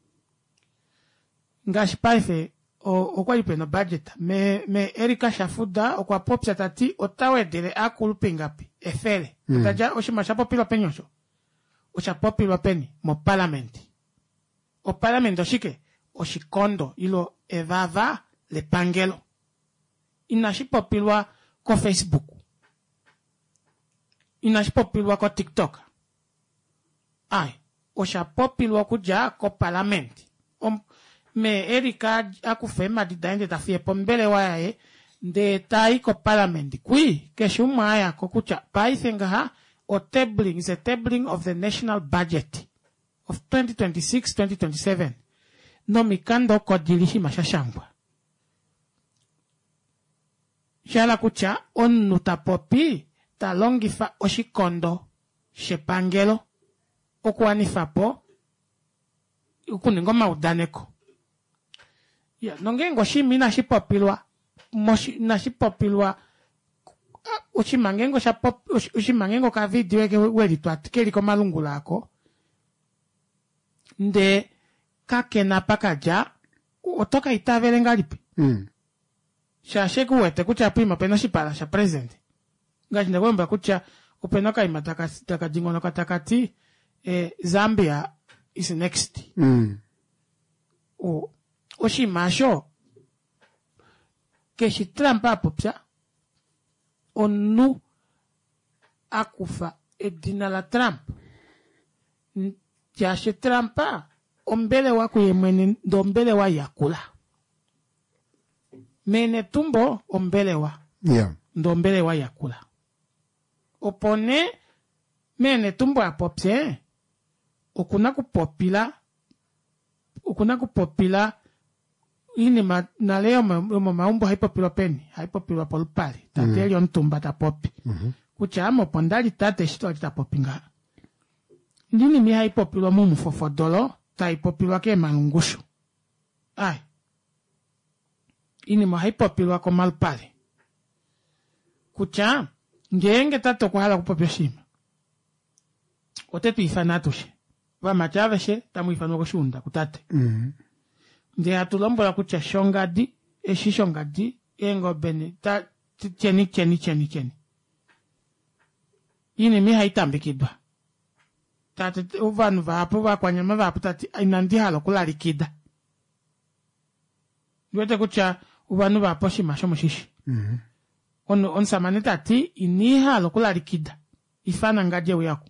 ngashi paife o okwalipe no budget me me Erika Shafuda okwa popsa tati otawedele akulupingapi efele mm. Taja oshimasha popilo penyosho osha popilo peni mo parliament o parliament oshike oshikondo ilo evava le pangelo inashi popilwa ko Facebook inashi popilwa ko TikTok ai osha popilwa kuja ko parliament om me Erika akufema didainde tafie pombele wae de tai ko parliament kui keshuma aya ko kucha paithenga ha o tabling is a tabling of the national budget of twenty twenty-six twenty twenty-seven no mikando ko dilishi mashashangwa shala kucha on nutapopi talongifa oshikondo shepangelo okwanifapo ukuningo udaneko ya nongengo shimina shipopilwa moshi na shipopilwa uchimangengo shapop uchimangengo ka video eke weli twatikeli ko malungu lako nde kakena pakaja otoka itavele ngalipi mm shashe kuwete kucha prima pena shipala sha present ngaji ndagomba kucha upenoka imataka taka jingono katakati eh, Zambia is next. Mm. O oshi masho ke shi trampa popsa onu akufa edina la Trump ya shi trampa ombele wa kuyemweni ndombele wa yakula mene tumbo ombele wa yeah ndombele wa yakula opone mene tumbo ya popse okuna kupopila okuna kupopila ini ma na leo ma maumbo haipopilo peni haipopilo polpali tateli mm. ontumba ta popi mm -hmm. kuchamo pondali tate shito ta popinga ndini mi haipopilo mumu fofodolo ta haipopilo ke manungushu ai ini ma haipopilo ko malpali kucha ngenge tato kwa hala kupopio shima otetu ifanatushi wa machaveshe tamu ifano kushunda kutate mm. Nde atulombola kucha shongadi eshi shongadi engo bene ta cheni cheni cheni cheni ini mi haitambikidwa tati uvanu vapo vakwanyama vapo tati inandi halo kulalikida yote kucha uvanu vapo shimasho mushishi mm. on on samane tati ini halo kulalikida ifana ngaje uyako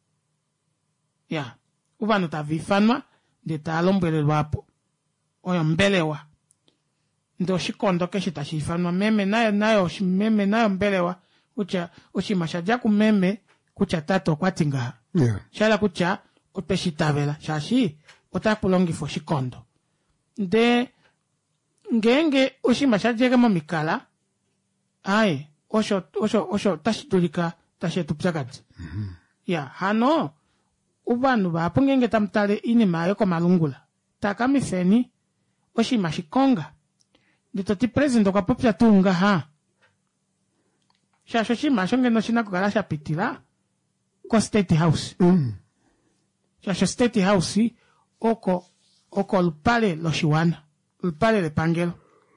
ya uvanu tavifanwa de talombele lwapo oyo mbelewa ndo shikondo ke shitashifanwa meme nayo nayo meme nayo mbelewa kucha ushimashaja kumeme kucha tato kwatinga yeah shala kucha upeshitavela shashi utakulongi fo shikondo nde ngenge ushimashaje kama mikala ai osho osho osho tashidulika tashetupsakati mm -hmm. ya hano ubanu bapo ngenge tamtale ini mayo ko malungula takamifeni oshi mashikonga ndito ti president kwa popya tunga ha shasho shi mashonge no shina kugala sha pitila ko state house mm. shasho state house oko oko lupale lo shiwana lupale le pangelo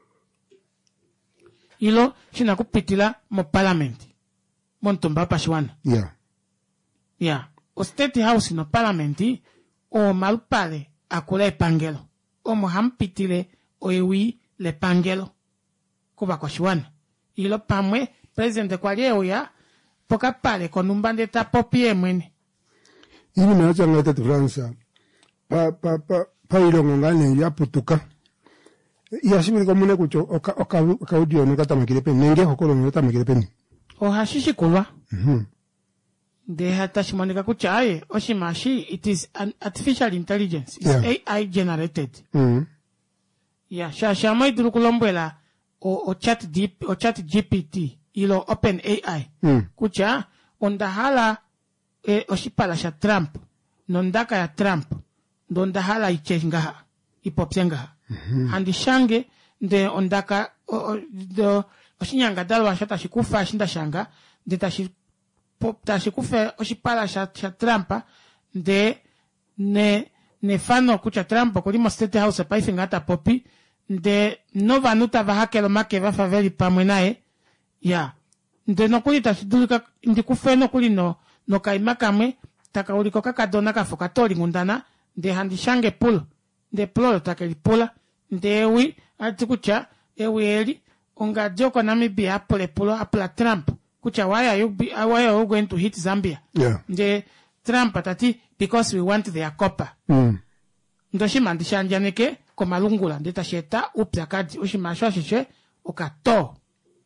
ilo shina kupitila mo parliament montumba pa shiwana yeah yeah o state house no parliament o malpale akule pangelo omo hampitile oewi le pangelo kuba kwa shiwana ilo pamwe president kwa leo ya poka pale konumbande ta popie mwene ini meacha ngata tu Fransa pa pa pa pa ilo ngane ya putuka ya shimiri komune kucho oka oka oka audio ngata makile pe nenge hokolo ngata makile pe o hashishi kulwa mhm de hata shimonika kuchaye oshimashi it is an artificial intelligence it's yeah. A I generated mhm ya shasha mai durukulombela o o chat deep o chat G P T ilo open A I mm. kucha ondahala e oshipala sha Trump nondaka ya Trump ndondahala ichenga ipopsenga mhm handi shange nde ondaka o, o, do oshinyanga dalwa shata shikufa shinda shanga de tashi pop tashi kufe oshipala sha, sha Trump de ne ne fano kucha Trump kulimo state house pa ifingata popi de no vanuta vahakelo make va faveli pamwe nae ya nde no kulita shidulika ndi kufeno kulino no kaimaka mwe takauliko kakadona kafoka tori ngundana de handi shange pull de plolo takelipula de ewi atikucha ewi eli onga joko Namibia apole pulo apula Trump kucha why are you be, why are you going to hit Zambia yeah de Trump atati because we want their copper mm. ndo shimandisha njaneke ko malungula ndeta sheta upya kadi ushimasho shishe ukato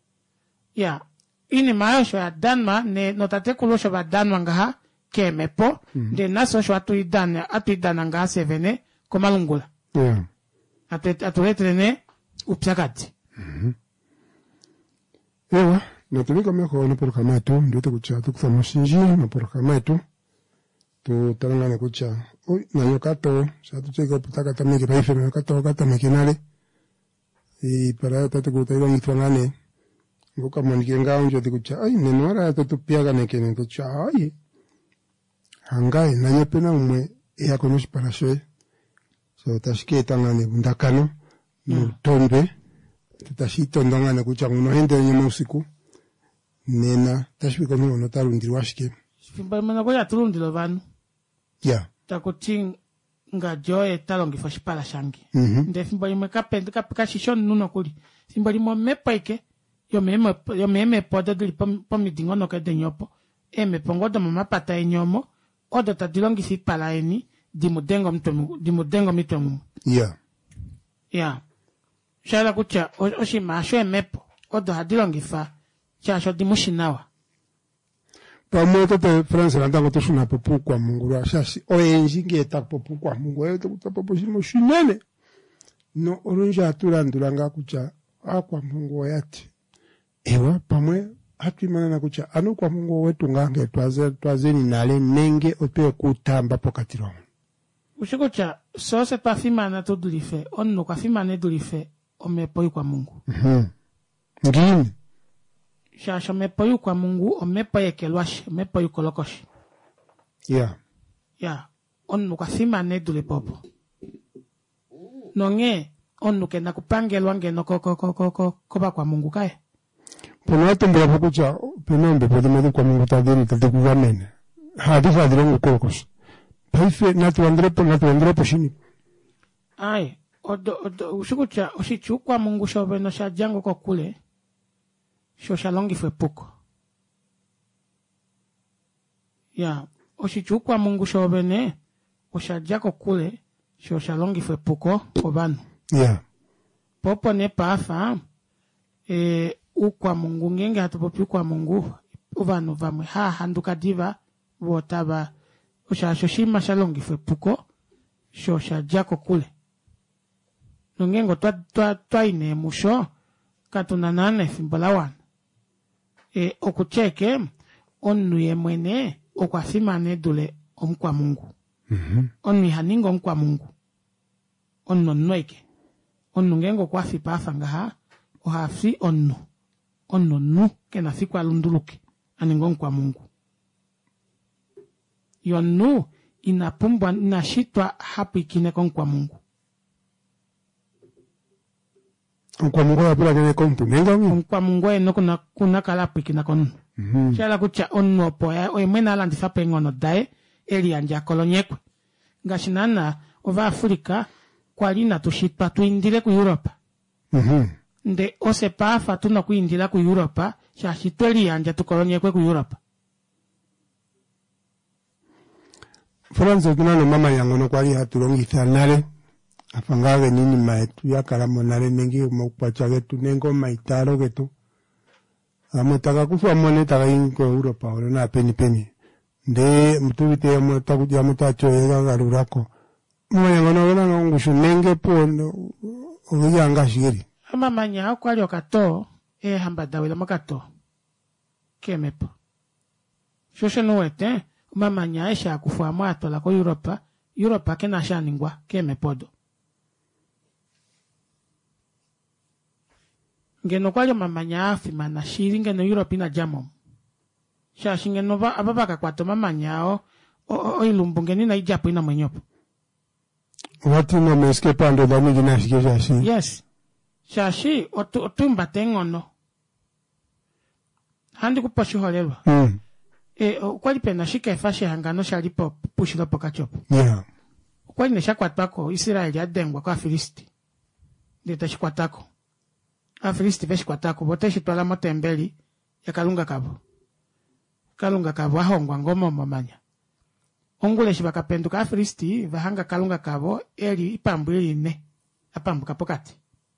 ya ini mayo sho ya Danma ne notate kulosho ba Danma ngaha kemepo mm. de naso sho atu idana atu idana ngaha sevene ko malungula yeah atu atuletrene upya kadi mhm ewa natumika meko no por kamato ndio kucha tukufanya shinji no por kamato tu tarangana kucha oi na yokato sa tu chega putaka tamike paife na yokato kata mekinale e para tatu kutaira ngitwanane ngoka manikenga unjo tikucha ai nenora tatu piaga nekene kucha ai hangai na yepena umwe ya konoshi para shoe so tashike tangane bundakano no tombe tutashito ndangana kucha uno hende nyuma usiku nena tashipika no notaru ndiwashike fimba mana ko ya tulundilo vanu yeah takuting nga joy talongi fashipala shangi mhm nde fimba yime kapende kapika shishon nuno kuli fimba limo mepaike yo meme yo meme poda dili pom pom dingo no kede nyopo e me pongo do mama pata enyomo odo ta dilongi fi pala eni di mudengo mtomu di mudengo mitomu yeah yeah shala kucha oshi masho emepo odo hadilongi fa cha sho di mushinawa pamoja te France na ndango tushuna popu kwa Mungu wa shashi oenji ngeta popu kwa Mungu eto popu shimo shinene no orunja aturandulanga kucha akwa Mungu yati ewa pamwe hatimana na kucha anu kwa Mungu wetu ngange twaze twazeni nale nenge ope kutamba pokatiro ushikucha sose pa fimana to dulife onno kwa fimana dulife omepo kwa Mungu mhm ngini shasha mepo kwa Mungu omepo yekelwash omepo yukolokosh yeah yeah onno kwa fimana dulipopo nonge onno kenda kupangelwa ngeno koko koko koko kwa Mungu kae Pono atumbira pokucha penombe podemos kwa Mungu tadini tatekuvamene hadifa dilongo kolokos paife natu andre po natu andre po shini ai odo odo ushikucha ushichukwa Mungu shobe no shajango kwa kule sho shalongi fwe puko ya ushichukwa Mungu shobe ne ushajako kule sho shalongi fwe puko obanu yeah popo ne pafa e ukwa Mungu ngenge hatupopi kwa Mungu uvanu vamwe ha handuka diva wotaba ushashoshima shalongi fwe puko sho shajako kule nongengo twa twa twa ine musho katuna nane fimbalawan e okucheke onnu yemwene okwafimane dule omkwa Mungu mhm onni haningo omkwa Mungu onno noike onnu ngengo kwafi pafanga ha ohafi onno onno nu kena fikwa lunduluke aningo omkwa Mungu yonu inapumbwa inashitwa hapo ikine kwa Mungu kwa Mungu ya pula kene kontu nenga mi kwa Mungu eno kuna kuna kala pikina kon mhm chala kucha onno po ya o mena landi fa pengono dae eli anja kolonyekwe ngashinana ova Afrika kwa lina tushitwa tuindile ku Europa mhm nde ose pa fa tuna kuindila ku Europa cha shitweli anja tukolonyekwe ku Europa France tunano mama yangu no kwali hatulongitha nale afangage nini maetu ya karamo nale nengi mokwacha getu nengo maitaro getu amotaka kufa mone taka inko Europa ora na peni peni nde mtubite amota kujya mutacho ega garurako mama yangu no ora ngushu nenge pondo oyanga shiri mama nya kwali okato e hamba dawela makato kemepo shoshe no wete mama nya esha kufa mwato la ko Europa Europa kena shaningwa kemepodo ngeno kwali mama nya afi mana shiri ngeno Europe na jamom sha shingeno ba ababa kwato mama nyao o, o ilumbu ngeni na ijapo ina mwenyopo wati no meske pando da mi gina shike shashi yes shashi otu otumba tengono handi kuposhi holelwa mm e kwali pena shike fashi hangano shalipo pushilo pokachopo yeah kwali ne shakwatako Israeli adengwa kwa Filisti ndeta shikwatako Afilisti veshi kwatako boteshi twala motembeli ya kalunga kabo kalunga kabo ahongwa ngomo mamanya ongule shibaka penduka Afilisti vahanga kalunga kabo eli ipambu ili ne apambuka pokati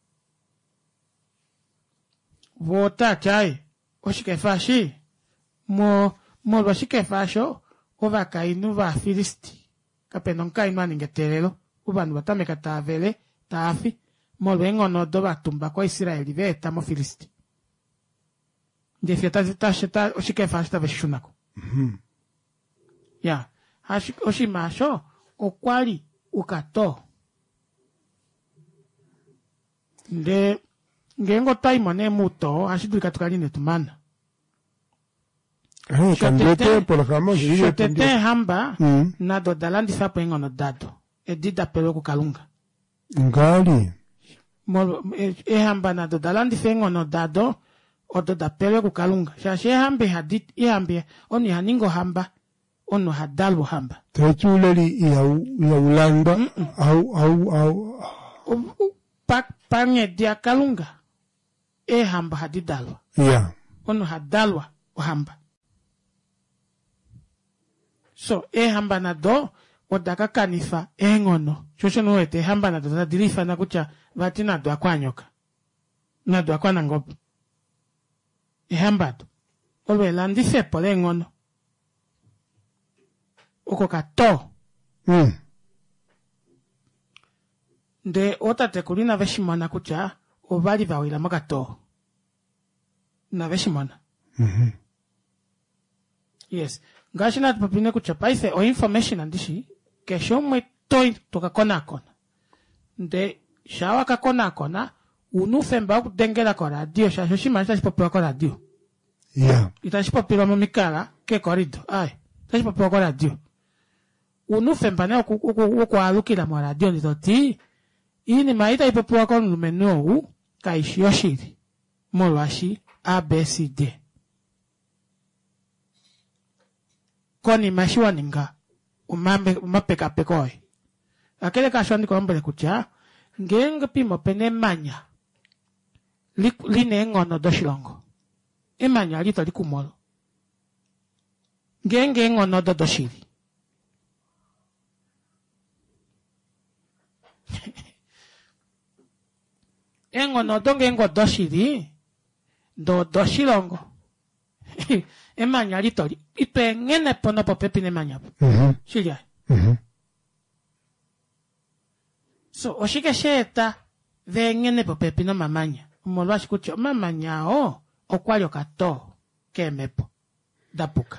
vota chai oshike fashi mo mo bashike fasho ovaka inu va Filisti kapeno nkai mani ngetelelo ubanu batameka tavele tafi molwengo no doba tumba kwa Israeli veta mo Filisti nde fiata zita shita oshike fasta veshunako mhm ya hashi oshimasho okwali ukato nde ngengo taimo ne muto ashidulika tukaline tumana eh kandete por favor yo tete hamba mm na do dalandi fa pengo no dado edida pelo ku kalunga ngali Molo e hamba na do dalandi fengo no dado odo da pele kukalunga shashe hambe hadit ihambe oni haningo hamba ono hadalbo hamba Tachuleli ya ya ulanda au au au pak panye dia kalunga e hamba hadidalwa yeah ono hadalwa hamba so e hamba na do odaka kanifa e ngono shosho no ete hamba na do na dilifa na kucha vati na do akwanyoka na do akwana ngopo e hamba do olwe landi fe pole ngono oko kato mm de ota te kulina veshimana kucha obali vawila makato na veshimana mhm yes ngashina tupine kucha paise o information andishi kesho mwe toy toka kona kona de shawa ka kona kona unufemba kudengela kwa radio shasho shima shashipopwa kwa radio yeah itashipopwa momikala ke korido ai itashipopwa kwa radio unufemba ne kwa alukila mwa radio nitoti ini maita ipopwa kwa numeno u kaishioshiri molwashi A B C D koni mashiwa ninga umambe umapeka pekoi akele kashwani kwa mbele kucha ngenge pimo pene manya line ngono doshilongo emanya lito likumolo ngenge ngono do doshiri engono donge ngo doshiri do doshilongo emanya lito ipe ngene pono popepi ne manya mhm shilia mhm so oshike sheta ve ngene popepi no mamanya umolwa shikucho mamanya o okwalyo kato kemepo dapuka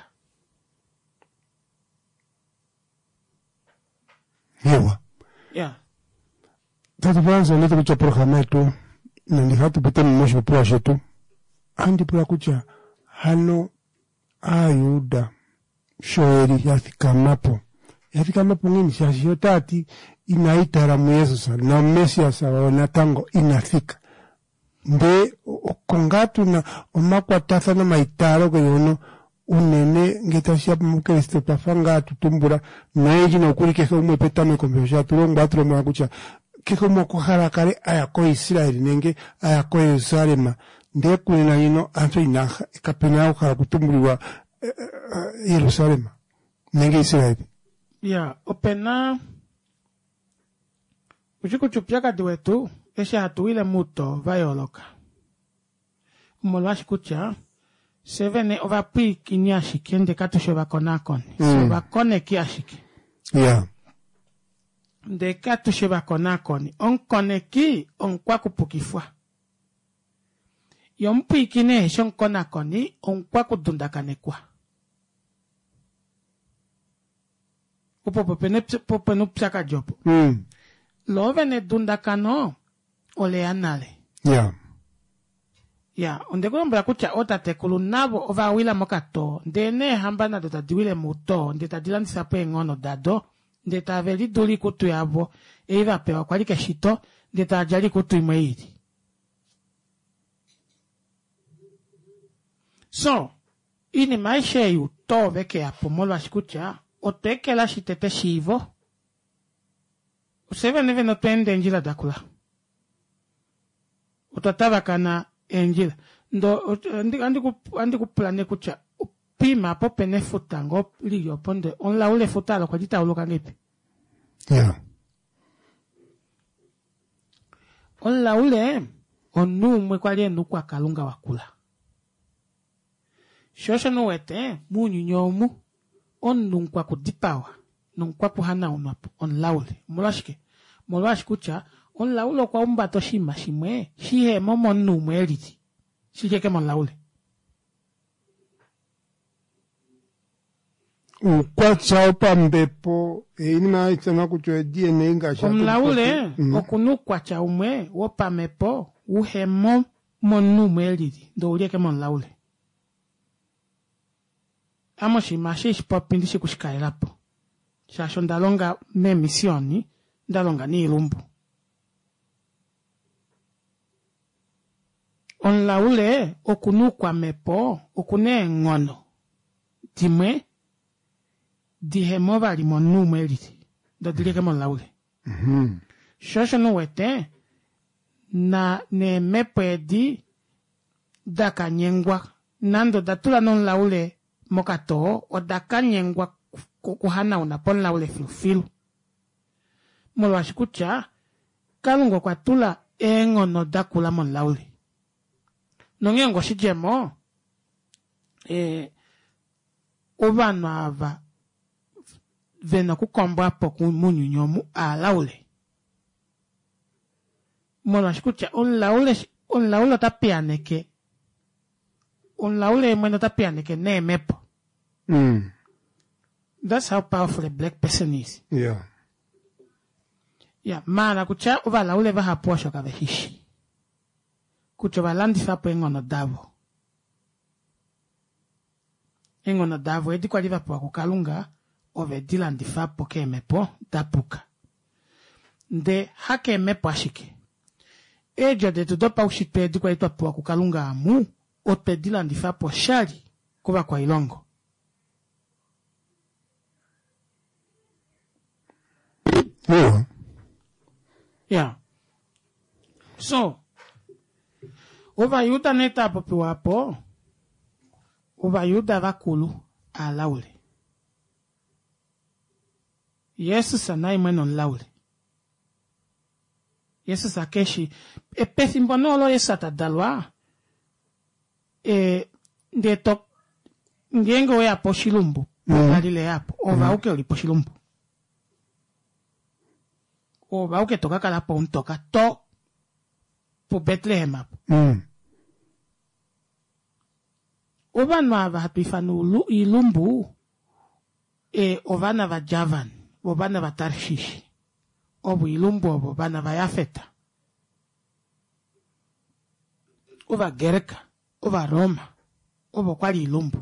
hewa yeah tatu kwanza nito kucha programa yetu na ndi hatu pete mmoshi kwa shetu andi pula kucha hano ayuda shoeri yafika mapo yafika mapo ngini shashio tati inaitara mwezo sa na mesia sa wana tango inafika mbe kongatu na omakwa tasa na maitaro kwa yono unene ngeta siapa mkristo pafanga tutumbura na eji na ukuri keka umwe petame kombesha tulongo atro mwa kucha keka umwe kuhara kare ayako Israeli nenge ayako Yerusalema nde kunena yino anto inaha ikapena ukara kutumbuliwa Yerusalema nenge Israeli yeah opena uchiku chupiaka diwetu eshe hatuile muto vayoloka umolwashi kucha sevene ova pui kinyashiki ende katushe vakonakoni Mm. so vakone kiashiki yeah de katushe vakonakoni onkone ki onkwa kupukifwa yompui kine eshe onkonakoni onkwa kudundakanekwa upo popene popenu psaka jopo mm lovene dundakano ole anale yeah ya ondekulombela kucha otatekulu navo ova wila mokato ndene hamba na dota diwile muto ndeta dilandisa po engono dado ndeta veli duli kutu yavo eiva pewa kwalike shito ndeta ajali kutu imweiri so ini maisha yu to veke apo molwa shikucha otekela shitete shivo useve neve no tuende njila dakula utatava kana enjila ndo andi andi ku andi ku plane kucha pima po pene futango liyo ponde on la ule futalo kwa jita uloka ngipi yeah on la ule onu mwe kwa lienu kwa kalunga wakula shosho nuwete munyu nyomu on nunkwa kudipawa nunkwa kuhana unapo on la ule mulashike mulwashi kucha on la ule kwa umbato shima shimwe shihe momo numwe eliti shike mon la ule ukwacha upa mbepo e inima itana kuchwa D N A ngasha on la ule okunukwa cha umwe wopa mepo uhe mo mon numwe eliti ndo uleke mon la ule amo shima shish popindi shikushikaelapo shasho ndalonga me misioni ndalonga ni ilumbu on laule okunu kwa mepo okune ngono timwe dihemova limonu mweliti do direke mon laule Mhm. shosho no wete na ne mepedi daka nyengwa nando datula non laule mokato o daka nyengwa kuhana una pon laule filu molo ashikucha kalungo kwa tula engo no dakula mon laule nongengo shijemo eh ovano ava vena kukomba poku munyunyomu a laule molo ashikucha on laule on laule tapianeke on laule mweno tapianeke ne mepo. Mm. That's how powerful a black person is. Yeah. Yeah, mana kucha uva laule va hapo shoka vehishi. Kucho valandi fapo engono davo. Engono davo edi kwa liva po kukalunga ove dilandi fapo ke mepo dapuka. Nde hake mepo ashike. Ejo de tudopa ushite edi kwa liva po kukalunga amu ote dilandi fapo shari kuva kwa ilongo. Yeah. Yeah. So, uva yuda neta popi wapo, uva yuda vakulu a laule. Yesu sanai menon laule. Yesu sakeshi, e pesimponolo yesu atadalwa, e de tok, ngengo ya po shilumbu, galile yapo, ova uke oli po shilumbu. O va que toca cada pon toca to po Bethlehem. Mm. O va no va pifanu ilumbu e o va na va Javan, o va na va Tarshish. O bu ilumbu o va na va Yafeta. O va Gerka, o va Roma, o va kwali ilumbu.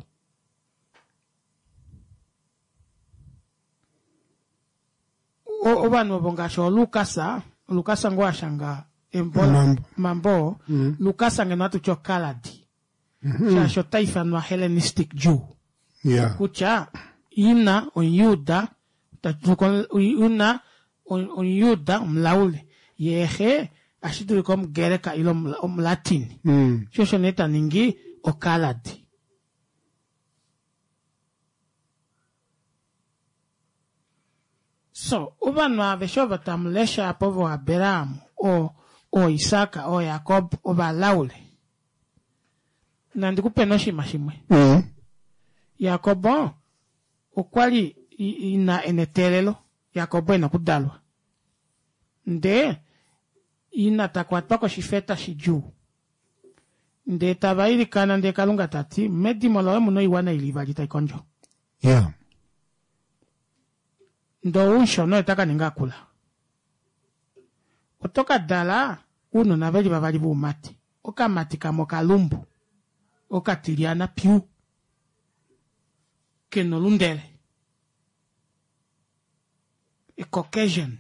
O bano bongasho Lukasa, Lukasa ngwashanga embola mambo, mambo mm. Lukasa ngenatu chokaladi. Mm-hmm. Shasho taifa nwa Hellenistic Jew. Yeah. Kucha ina on Yuda, tatukon una on, on Yuda mlaule. Yehe ashidu kom Gereka ilo um Latin. Mm. Shosho neta ningi okaladi. So, uba no aveshova tamlesha apovo Abraham o o Isaka o Jacob o ba laule. Nandi kupe no shima shimwe. Mm. Jacobo o kwali ina enetelelo Jacobo ina kudalwa. Nde ina takwatpako shifeta shiju. Nde tabaili kana nde kalunga tati medi molowe muno iwana ilivalita ikonjo. Yeah. Ndo unsho no etaka ningakula. Otoka dala uno na veli bavali bumati. Oka matika mokalumbu. Oka tiliana piu. Keno lundele. E Caucasian.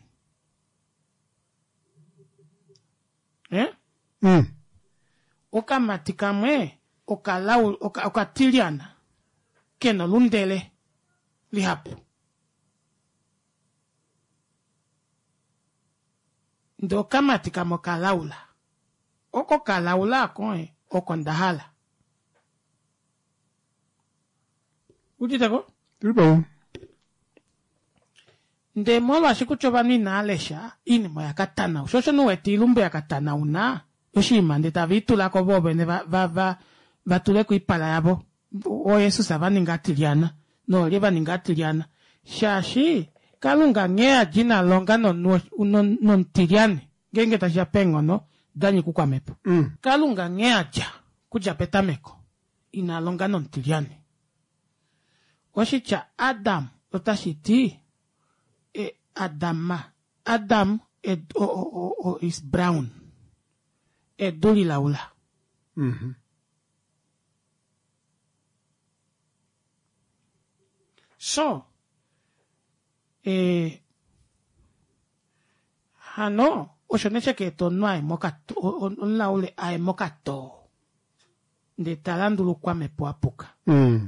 Eh? Mm. Oka matika mwe. Oka lau, oka, oka tiliana. Keno lundele. Lihapu. Ndo kama tika mo kalaula. Oko kalaula koe, oko ndahala. Ujitako? Tulipo. Nde molo ashikuchoba ni na alesha, ini mo yakatana. Shosho no eti ilumbu yakatana una. Yoshima, nde tavitu lako bobe, ne va, va, va, va tuleku ipala yabo. O Yesu sava ningatiliana. No, liba ningatiliana. Shashi, kalunga ngea jina longa non non non tiriane genge ta japengo no danyi kukwa mepo. Mm. Kalunga ngea ja kuja petameko ina longa non tiriane. Oshicha Adam otashiti e Adama Adam e o, o, o, o is brown e duli laula. Mhm. So eh hano oshonesha ke to no ai mokato on laule ai mokato nde talandulu kwa mepoapuka. Mm.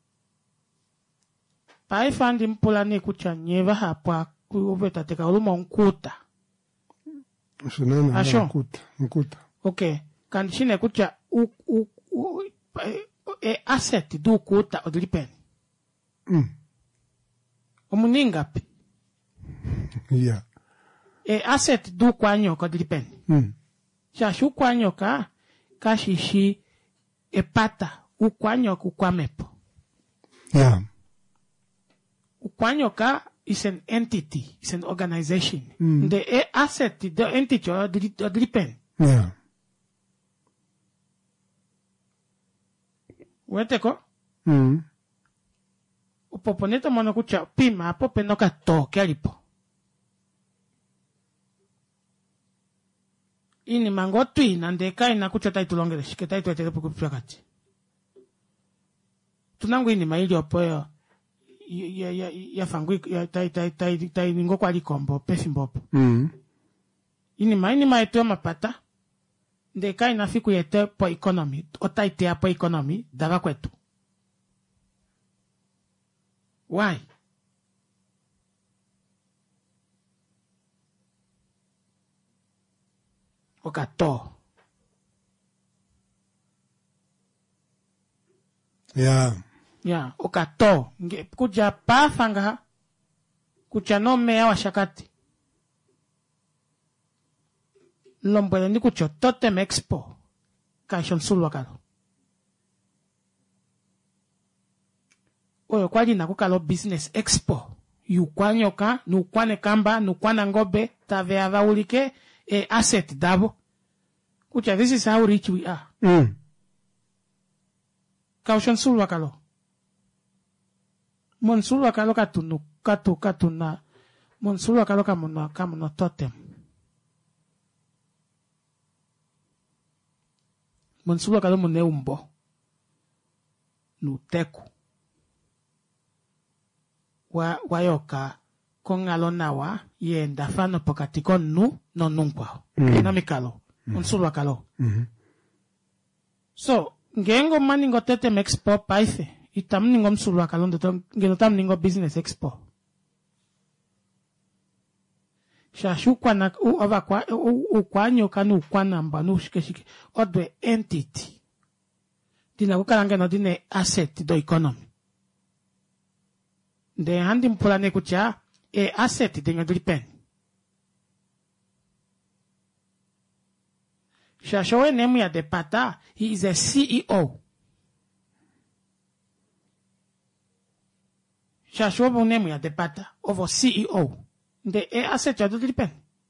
Paifa ndi mpulani kucha nyeva hapa kuubeta teka uluma unkuta. Sunana Asho. Nkuta. Nkuta. Okay. Kandi shine kucha u, u, u, e, e asset du kuta odlipen. Mm. Omuningapi. Yeah. E asset du kwanyoka odlipen. Mm. Shashu kwanyoka kashishi e pata ukwanyoka ukwamepo. Yeah. Ukwanyoka is an entity, is an organization. Mm. The e asset, the entity odlipen. Yeah. Weteko? Mm. Upoponeta mwana kucha pima hapo penoka to kalipo. Ini mangotu inandeka inakucha taitu longere shike taitu etelepo kupyakati. Tunangu ini maili opoyo ya ya ya fangui ya tai tai tai tai ningo kwa likombo pefimbopo. Mm. Ini maini maeto mapata ndeka inafiku yete po economy otaite ya po economy daga kwetu. Why? Okato. Yeah. Yeah, okato. Nge, kuja pa fanga, kuja no mea wa shakati. Lombwele ni kucho Totem Expo. Kaishon sulu wakalo. Oyo kwa jina kukalo Business Expo. Yukwanyoka, nukwane kamba, nukwana ngobe, tavea vaulike, e asset dabo. Kucha, this is how rich we are. Mm. Kaishon sulu wakalo. Monsulu wakalo katunu, katu, katuna. Monsulu wakalo kamuno, kamuno totem. Monsulu wakalo mune umbo. Nuteku. Wa, wayoka, kongalo nawa, ye ndafano pokatiko nu, no nunkwa. Mm. Dinamikalo. Monsulu wakalo. Mm-hmm. So, ngengo maningo Totem Expo paife. Itam ningo msulu wakalo ndo ngeno tam ningo Business Expo. Shashu kwa na u ova kwa u kwa nyoka nu kwa namba nu shike shike odwe entity. Dina kukalanga no dine asset do economy. De handi mpula ne kucha e asset de ngadripen. Shashu nemu ya depata, he is a C E O. Shashu nemu ya depata over C E O. De e asset ya dodripen.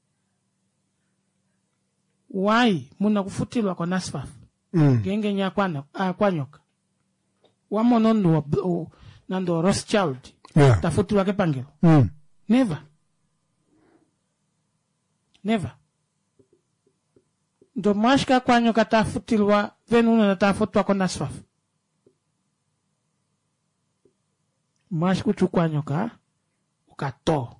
Why muna kufutilwa kwa Nasfaf? Mm. Genge nya kwano, ah, kwanyoka. Wamo nondo o nando Rothschild. Yeah. Tafutilwa ke pangelo. Mm. Never. Never. Ndo mashka kwanyoka tafutilwa venuna na tafutwa kwa Nasfaf. Mashku chukwanyoka ukato.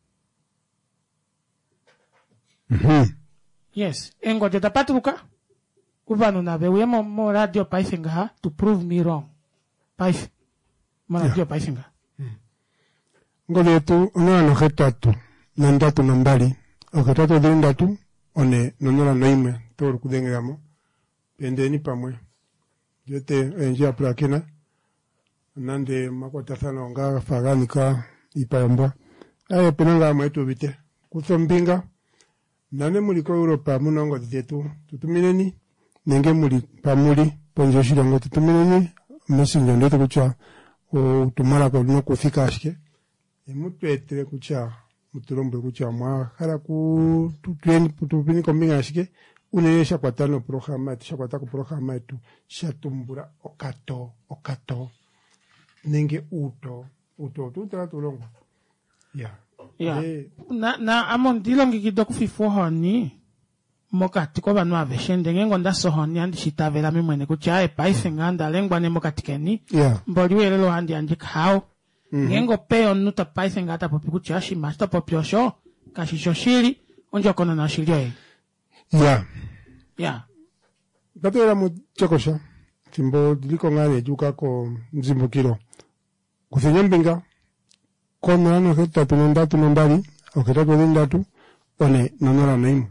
Mm-hmm. Yes. Engo jota patruka. Ubano na be mo mo radio paifinga ha to prove me wrong. Paif. Mo radio yeah. Paifinga. Ngode tu una no getatu. Nandatu nambali. O getatu dindatu one nonora noime to kudengamo. Pendeni pamwe. Jete enjia plakena. Nande makota sana nga faganika ipamba. Ayo penanga mwetu bite. Kusombinga. Nane muli ko Europa munongo zetu tutumineni nenge muli pamuli ponjo shirango tutumineni mesinjo ndoto kucha o tumara ko no kufika ashike emutu etere kucha mutulombe kucha mwa khala ku tutweni tutupini kombinga ashike uneesha kwatano programa tishakwata ku programa etu shatumbura okato okato nenge uto uto tutara tulongo yeah. Yeah. Eh. Na na amon dilongi kidoku fifo honi mokati ko banu aveshende ngengo ndaso honi andi shitavela mimwene kucha e paifenga anda lengwa ne mokati keni yeah. Mboli welelo andi andi kao mm-hmm. Ngengo peo nuta paifenga ata popi kucha shi master popi osho kashi shoshiri onjo kona na shirio e yeah yeah Dato era mu chokosha timbo diliko ngane juka ko mzimbukiro kusenya mbinga kono ano heta tunonda tunondari oketa tunondatu one nonora naimu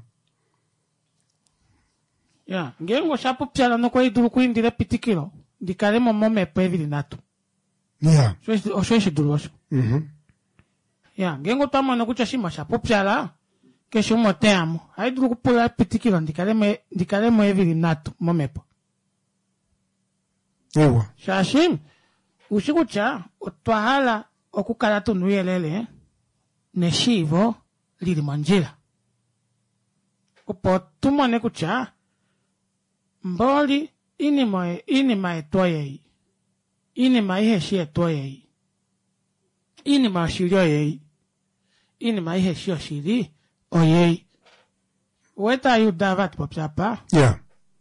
ya ngengo shapo pyala no kwa iduru kuindira pitikiro dikale momo mepevili natu ya so osho shiduloso mhm ya ngengo tamo no kucha shima shapo pyala ke shumo teamo aiduru kupula pitikiro dikale me dikale mo evili natu momepo ewa shashim ushikucha otwahala okukala tunuyelele neshivo lili manjila upo tumone kucha mboli inima inima etoyei inima iheshi etoyei inima shirioyei inima iheshi oshiri oyei weta yudavat popyapa yeah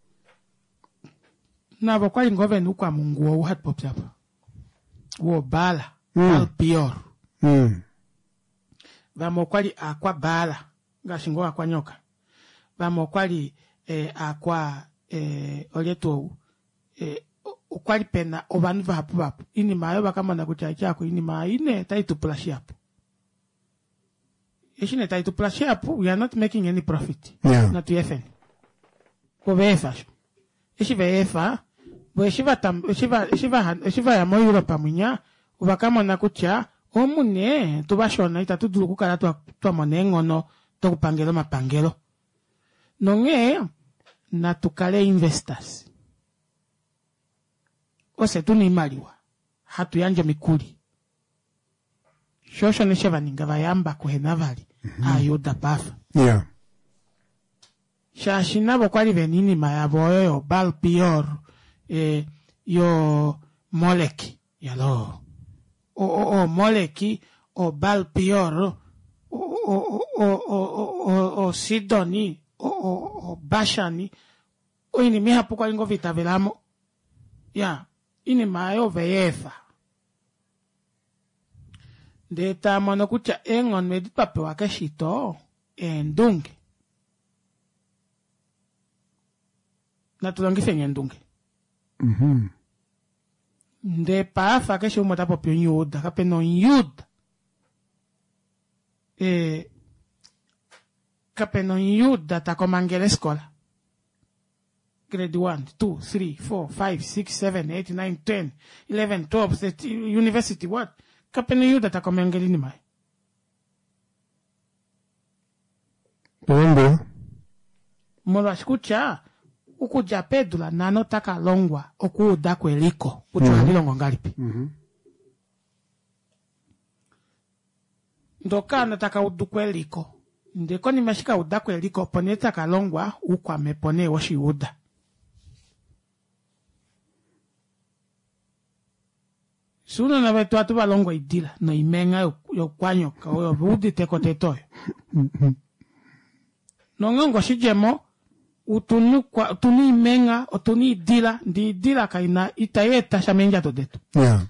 na bokwali ngove nukwa mungu wo hat popyapa wo bala mm. al pior mm. vamo kwali akwa bala ngashingo akwa nyoka vamo kwali eh, akwa eh, oleto eh, ukwali pena obanu vapu vapu ini mayo bakamana kucha chako ini maine taitu plashiapo ishine taitu plashiapo we are not making any profit yeah. not F N ko vefa ishi vefa bo shiva tam shiva shiva shiva ya mo Europa munya ubakamana kucha omune tubashona itatudulu kukala twa twa monengono tokupangelo mapangelo nonge na tukale investors ose tunimaliwa hatu yanje mikuli shosho nisheva ninga bayamba kuhenavali mm-hmm. ayoda bafa yeah shashinabo kwali benini mayaboyo yo balpior eh, yo moleki yalo o o o moleki o balpior o o o o o o sidoni o o o bashani o ini miha pukwa lingo vita velamo ya ini mayo veyefa deta mono kucha engon me pape wakashito endunge na tulongife ngendunge mhm de pafa que shumo tapo pio yuda kapeno yuda eh kapeno yuda ta komangela escola grade one, two, three, four, five, six, seven, eight, nine, ten, eleven, twelve, thirteen, university what kapeno yuda ta komangela ni mai Pombe molo asikucha ukuja pedula nano taka longwa okuda kweliko uchuhali mm. longo ngalipi mhm ndoka nataka udukweliko ndeko nimeshika udakweliko poneta kalongwa ukwa mepone woshi uda suno na betu atu balongwa idila no imenga yo kwanyo ka yo budi teko tetoyo no ngongo shijemo utunu kwa utuni menga utuni dila ndi dila kaina itayeta shamenja to detu yeah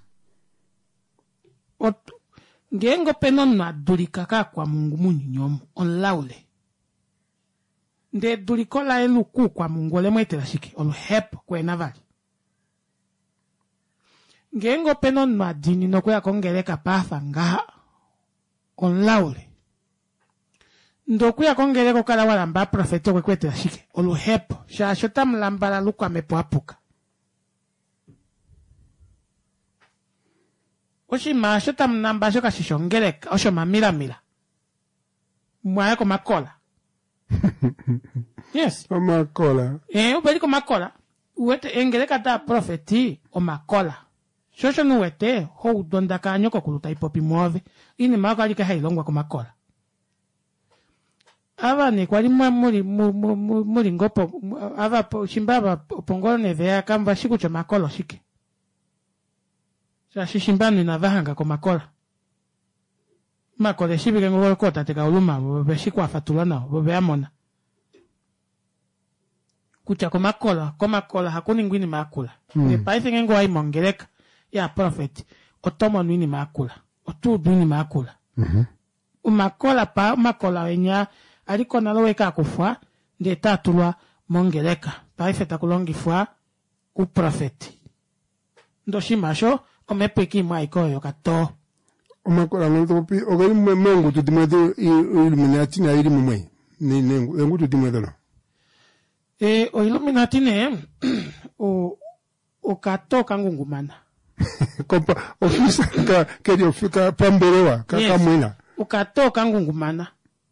ot ngengo penon na dulika ka kwa mungu munyi nyomo on laule nde dulikola elu ku kwa mungu le mwetela shiki on hep kwa navali ngengo penon na dini no kwa kongeleka pafa nga on laule ndokuya kongele ko kala wala mba profeto kwe kwete shike olu hepo sha shota mlambala lukwa mepo apuka oshi ma shota mnamba shoka shishongele osho mamila mila mwaye ko makola yes o makola eh ubeli ko makola uwete engele kata profeti o makola shosho nuwete ho donda kanyo ko kuluta ipopi muove ini makali ka hailongwa ko makola ava ni kwali muri muri ngopo ava shimbaba pongolo nevea kamba shiku cha makolo shike sa shishimbani na vahanga ko makola makole shibike ngolo kota teka uluma be shikwa fatulana be amona kucha ko makola ko makola hakuni ngwini makula mm. ne paife ngo ai mongeleka ya prophet otomo nwini makula otu duni makula mhm mm umakola pa makola wenya aliko naloweka kufwa nde tatulwa mongeleka paife takulongi fwa u prophet. Ndo shimasho omepeki maiko yo kato. Omakora ngoto pi ogari mengu tudimwedo Illuminati na iri mumwe. Ni nengu engu tudimwedo no. Eh o Illuminati ne o o kato kangungumana. Kompa ofisa ka kedi ofika pamberewa kaka mwina. O kato kangungumana.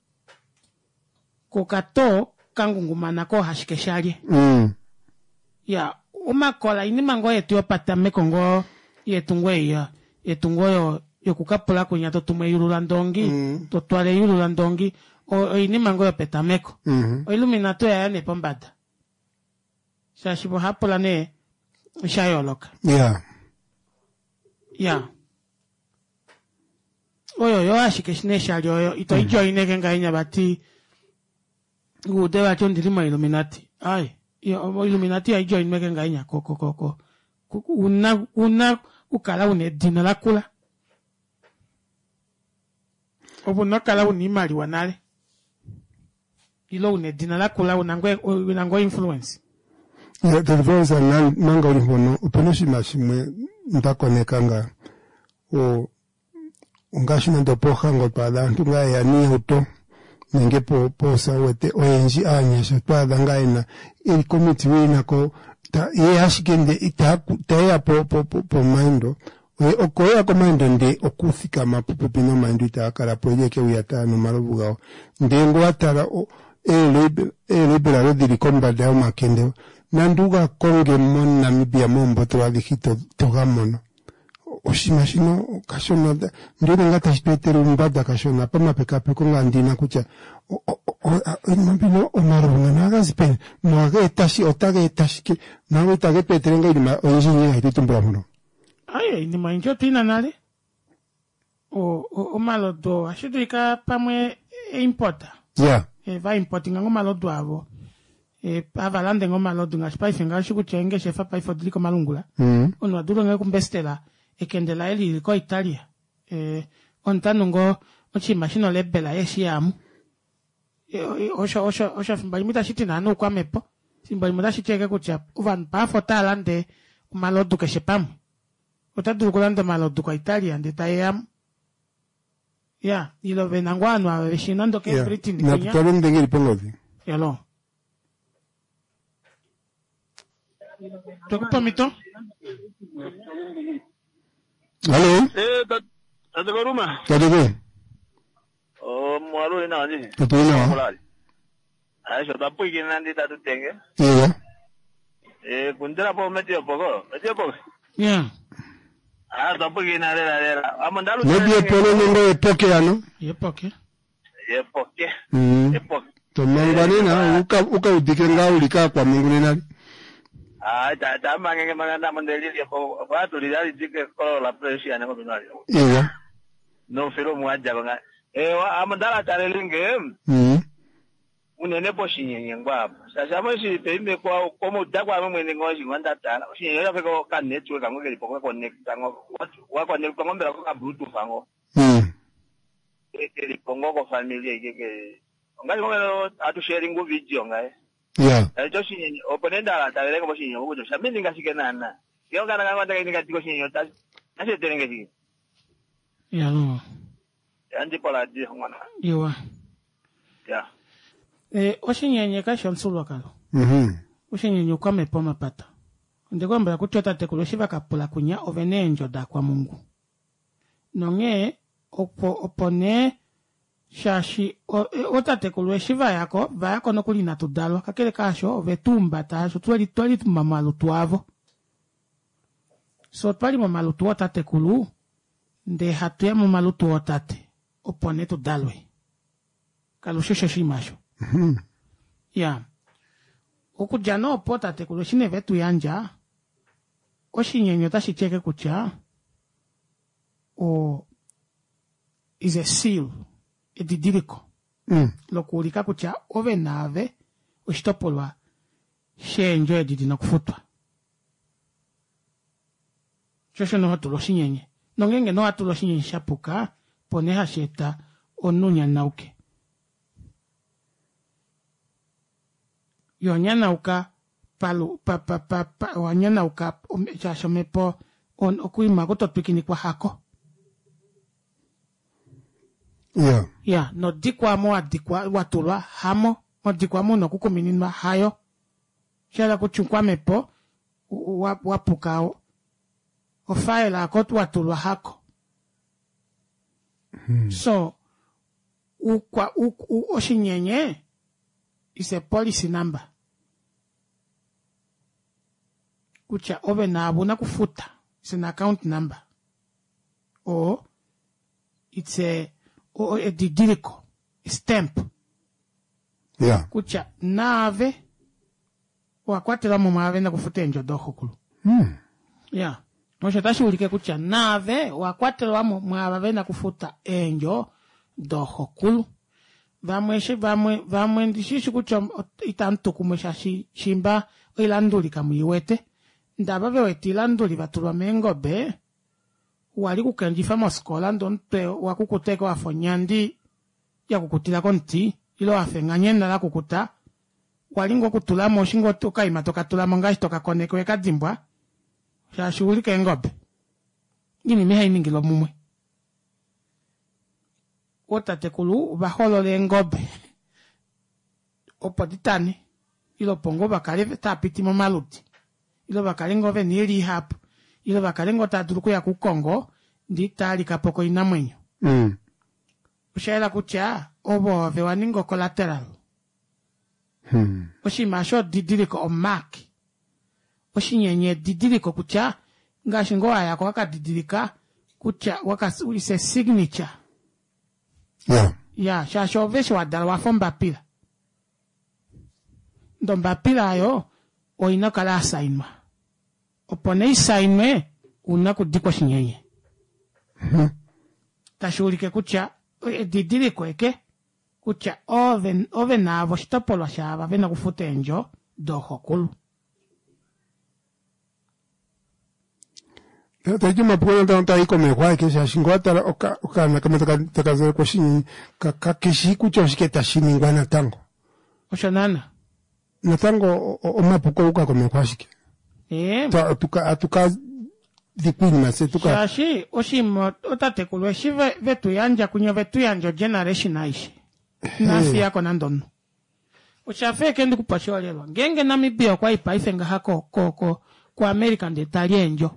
Ko kato kangungumana ko hashikeshali. Mm. Ya umakola ini mango yetu yopata mekongo yetungwe ya yetungo yo yokukapula kunya to tume yurulandongi mm. to twale yurulandongi o, o ini mango yopeta meko mm -hmm. o Illuminato ya ne pombada shashibo hapola ne shayoloka yeah ya oyo yo ashikeshine shalyo yo ito mm. ijo inege ngainya bati ude ba chondilima Illuminati ai yo Illuminati ai join meke ngainya koko koko una una ukala une dina la kula obu nakala uni mali wanale ilo une dina la kula unangwe unangwe influence ya telefonza na manga ulihono upeneshi mashimwe ndakonekanga o ungashina ndopoha ngopada ntunga ya ni auto nenge po posa wete oenji anya so pada ngaina il committee wina ko ta ye ashikende ita ta ya po po po, po maindo we okoya ko maindo nde okufika mapupu pino maindo ita kala project uyata no marubuga ndengo atara o ele ele bela diri komba da makende nanduga konge mon Namibia mombo to adikito togamono oshimashino kashona ndine ngata shpetere mbada kashona pama pekape konga ndina kucha imambino omarunga nagazipe mwage etashi otage etashi nawe tage petere nga ilima onjinye hitumbra muno aye ni manjo tina nale o o malodo ashudika pamwe importa yeah e va importing ngo malodo avo e avalande ngo malodo ngashpai finga shukuchenge shefa pai fodliko malungula mm ono aduro ngekumbestela ekendela eli ko Italia eh ontano ngo ochi machine lebela yeshiamu e osha osha osha mbali mita shiti na no kwa mepo simbali mita shiti ke kucha uvan pa fotala nde malodu ke shepam otaduru kulanda malodu ko Italia nde tayam ya ilo venangwano ave shinando ke Britain na tutalo ndengiri pengodi yalo tokupa mito Hello? Eh, tata Karuma. Tadege. Oh, mwalo ina anje. Tatu ina. Ay, so tapo ikina ndi tatu tenge. Yeah. Eh, kundera po meti opoko. Meti opoko. Yeah. Ah, tapo ikina lera lera. Amandalu. Maybe opolo ningo epoke ano. Epoke. Epoke. Mm. Epoke. To mangani na uka uka udike nga ulika kwa munguni nani. Ah, ta ta mangenge manganda mandeli ko watu lidali dike ko la pressure na ko binali. Yeah. No fero mwaja banga. Eh, amandala tarelinge. Mm. Unene po shinyenye ngwapa. Sasa mo si pembe kwa komo dakwa mwene ngoji ngwanda tala. Shinyenye ya feko ka network ngo ke poko connect ngo. Wa connect ngo mbera ko ka bluetooth ngo. Mm. E pongo ko family ke ke. Ngali ngo atu sharing go video ngai. Yeah. Ejo shinyenye oponenda la tarelenga mo shinyenye ngo jo. Mimi ngashike nana. Yo kana ngwa ndaka ndika tiko shinyenye ta. Ase terenge ji. Ya no. Andi pola di ngwana. Iwa. Ya. Eh, oshinyenye ka shonsulo kalo. Mhm. Oshinyenye kwa mepoma pata. Ndekwamba kuchota tekuloshiva kapula kunya ovenenjo da kwa Mungu. Nonge opo opone shashi otate kulweshiva yako va yako no kulina tudalwa kakele kasho ovetumba tasho twali twali mamalu twavo. So twali mamalu tuotate kulu nde hatuya mamalu tuotate opone tudalwe. Kalushosho shimasho. Mhm. Ya. Okujano opota te kuloshine vetu yanja. Oshinyenyo tashicheke kucha. O is a seal. Edidiriko. Mm. Lokulika kucha ove nave ushitopolwa shenjo edidina kufutwa. Chosho no hatulo shinyenye. Nongenge no hatulo shinyenye shapuka poneha sheta onunya nauke. Yonyana uka palu pa pa pa pa wanyana uka chasho mepo on okuima goto pikini kwa hako. Yeah. Yeah, no dikwa mo adikwa watulwa hamo, no dikwa mo no kukuminima hayo. Shala kuchunkwa mepo wapukao. Ofaela kotu watulwa hako. Hmm. So ukwa u oshinyenye is a policy number. Kucha ove na abuna kufuta. It's an account number. Or it's a or a didiriko, a stamp. Yeah. Kucha nave wakwatela mu mave na kufuta enjo doho kulu. Hmm. Yeah. Mosha tashulike kucha nave wakwatela mu mave na kufuta enjo doho kulu. Vamwe shi vamwe vamwe ndishishi kucha itantu kumesha shi shimba ilanduli kamuiwete. Ndaba beweti ilanduli batulwa mengobe. Wali kukenjifa moskola ndonte wakukuteka wafonyandi ya kukutila konti ilo afenganye na la kukuta wali ngokutula moshingo toka ima toka tula monga toka konekwe kadimbwa sha shughuli ke ngobe ngini meha iningilo mumwe wota tekulu baholo le ngobe opoditani ilo pongo bakale tapiti momaluti ilo bakale ngove ni rehab ilo bakalengo taturuku ya kukongo ndi tali kapoko inamwenyo. Mm. Ushaela kucha obo ove waningo collateral. Hmm. Oshi masho didiriko o mark. Oshi nyenye didiriko kucha ngashi ngoa ya kwa waka didirika kucha waka ise signature. Yeah. Yeah, shasho vesho wadala wafomba pila. Ndomba pila ayo oinakala assignma. Opone isainwe unakudikwa shinyenye. Hmm. Tashulike kucha didiri kweke kucha ove ove navo shitopolwa shava vena kufuta enjo doho kulu. Taji mapukona tanta iko mekwa kesha shingwata oka oka na kama taka taka zero kwa shini kakeshi kucha shiketa shini ngwana tango. Oshanana. Na tango o mapuko uka kwa mekwa shike. Eh. Ta atuka atuka dipini mase tuka. Shashi oshimo otate kulwe shive vetu yanja kunya vetu yanja generation aishi. Nasi yako nandono. Oshafe kendi kupashiwa lelo. Ngenge Namibia kwa ipa ifenga hako koko kwa American de talienjo.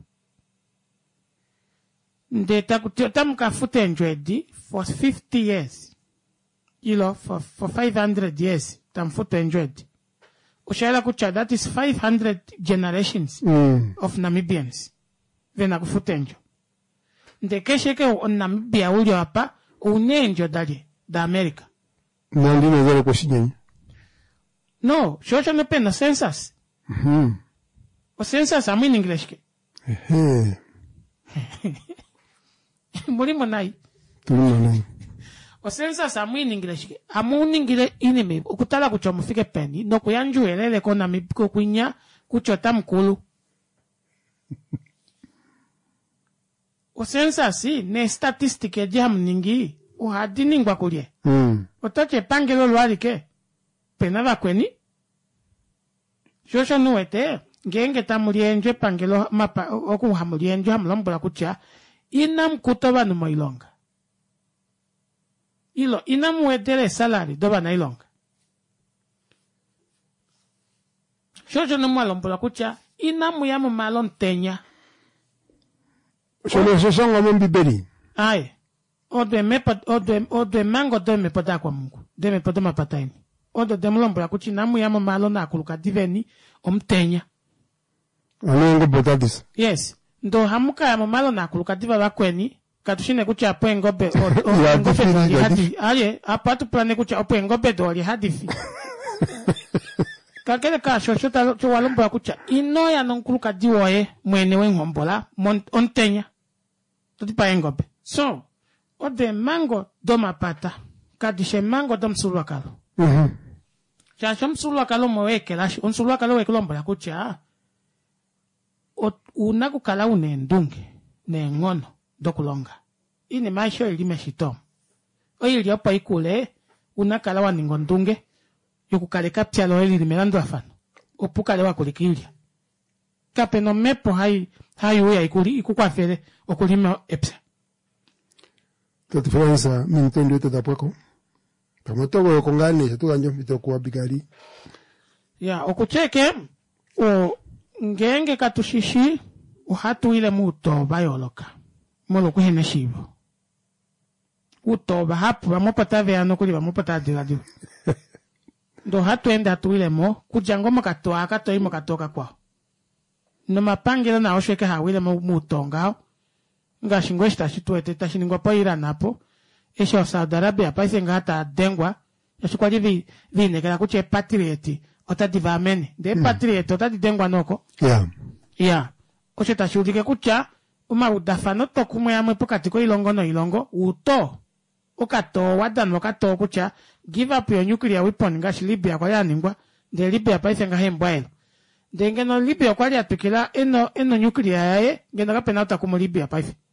Ndeta kutamuka fute enjoedi for fifty years. Ilo for for five hundred years tamfuto enjoedi. Ushaela kucha that is five hundred generations mm. of Namibians. Vena kufuta enjo. Ndekesheke on Namibia ulio hapa unenjo dali da America. Nandine zero kwa shinyenye. No, shosha nependa census. Mhm. O census amu in English ke. Ehe. Mulimo nai. Tulimo nai. O census amu in English ke. Amu ningile inime ukutala kucho mufike peni no kuyanju elele kona mibiko kunya kuchota mkulu. O census ne statistic ya jam ningi uhadi ngwa kulie. Mm. Otoche pangelo lwali ke. Penava kweni. Shosho nuwete. Ngenge tamulienjwe pangelo mapa oku hamulienjwe hamlombula kucha. Inam kutoba numo ilonga. Ilo inam wedele salary doba na ilonga. Shosho numo alombula kucha. Inam yamu malon tenya. Sholo shosho ngomon biberi. Aye. Odwe mepa odwe odwe mango do me poda kwa Mungu. De me poda mapataini. Odo demlombula kuchi namu yamu malon na kuluka diveni omtenya. Anongo botadis. Yes. Ndo hamuka ya mamalo na kuluka diva wakweni. Katushine kucha apo engobe. Engobe do hadi. Aye. Apatu plane kucha apo engobe do hadifi. Kakele ka shoshota chuwalumba kucha. Ino ya nonkuluka diwoye. Mwene wengombola. Ontenya. Tutipa engobe. So. Ode mango do mapata. Kadishe mango do msulwa kalo. Mhm. Chasho msulwa kalo mweke. Lashi. Msulwa kalo weke lombola kucha. Unakukala unendunge nengono dokulonga ini maisho ilime shito oyili opa ikule unakala waningondunge yokukale kaptialo eli limelando afano opuka lewa kulikilia. Kape no mepo hai, hai uya ikuli, ikukwa fere, okulima epsa. Tati Fransa, mintondo ito tapwako. Pamotogo kongani, sa tuganyo, ito kuwa bigari. Ya, okucheke, o ngenge katushishi, o hatu ile muto bayoloka. Molo kuhene shivo. Uto ba hapu, ba mopata veano kuli ba mopata diladu. Do hatu ende hatu ile mo, kujango makatoa, kato imo katoka kwa. No mapangela na oshweke hawile mo muto ngao. Nga shingwe shita shituete, ta shiningwa pa ira napo. Esho wa Saudi Arabia, pa ise nga hata dengwa. Yashu kwa jivi, vine, kala kuche patrieti. Ota diva amene. De mm. patrieti, ota di dengwa noko. Yeah. Yeah. Oshe ta shudike kucha, uma udafano toku mwe mwe pokatiko ilongo no ilongo, uto. Ukato, wadan wakato kucha, give up your nuclear weapon, ngashi Libya kwa ya ningwa. De Libya pa ise nga hembo elo. De ngeno Libya kwa ya tukila, eno, eno nuclear yae, ngeno kape na utakumu Libya pa ise.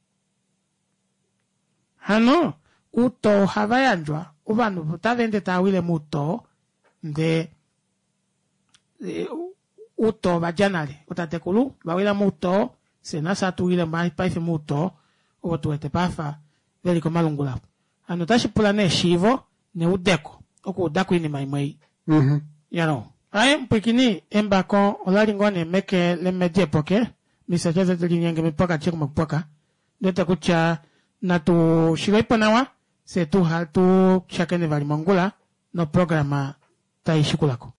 Hano, uto havayanjwa, uvanu butavende tawile muto, nde, e, uto vajanale, utatekulu, vawila muto, senasa tuwile mbahi paife muto, uvo tuwete pafa, veliko malungula. Hano tashi pulane shivo, ne udeko, oku udaku ini maimai. Mm-hmm. Yano. Aye, mpikini, embakon, olalingone meke le medie poke, misa chaza tulinyenge mipaka chiku mpoka, dote kucha, na tu shiroipo nawa, se tu ha tu chakene vali mongula, no programa ta ishikulako.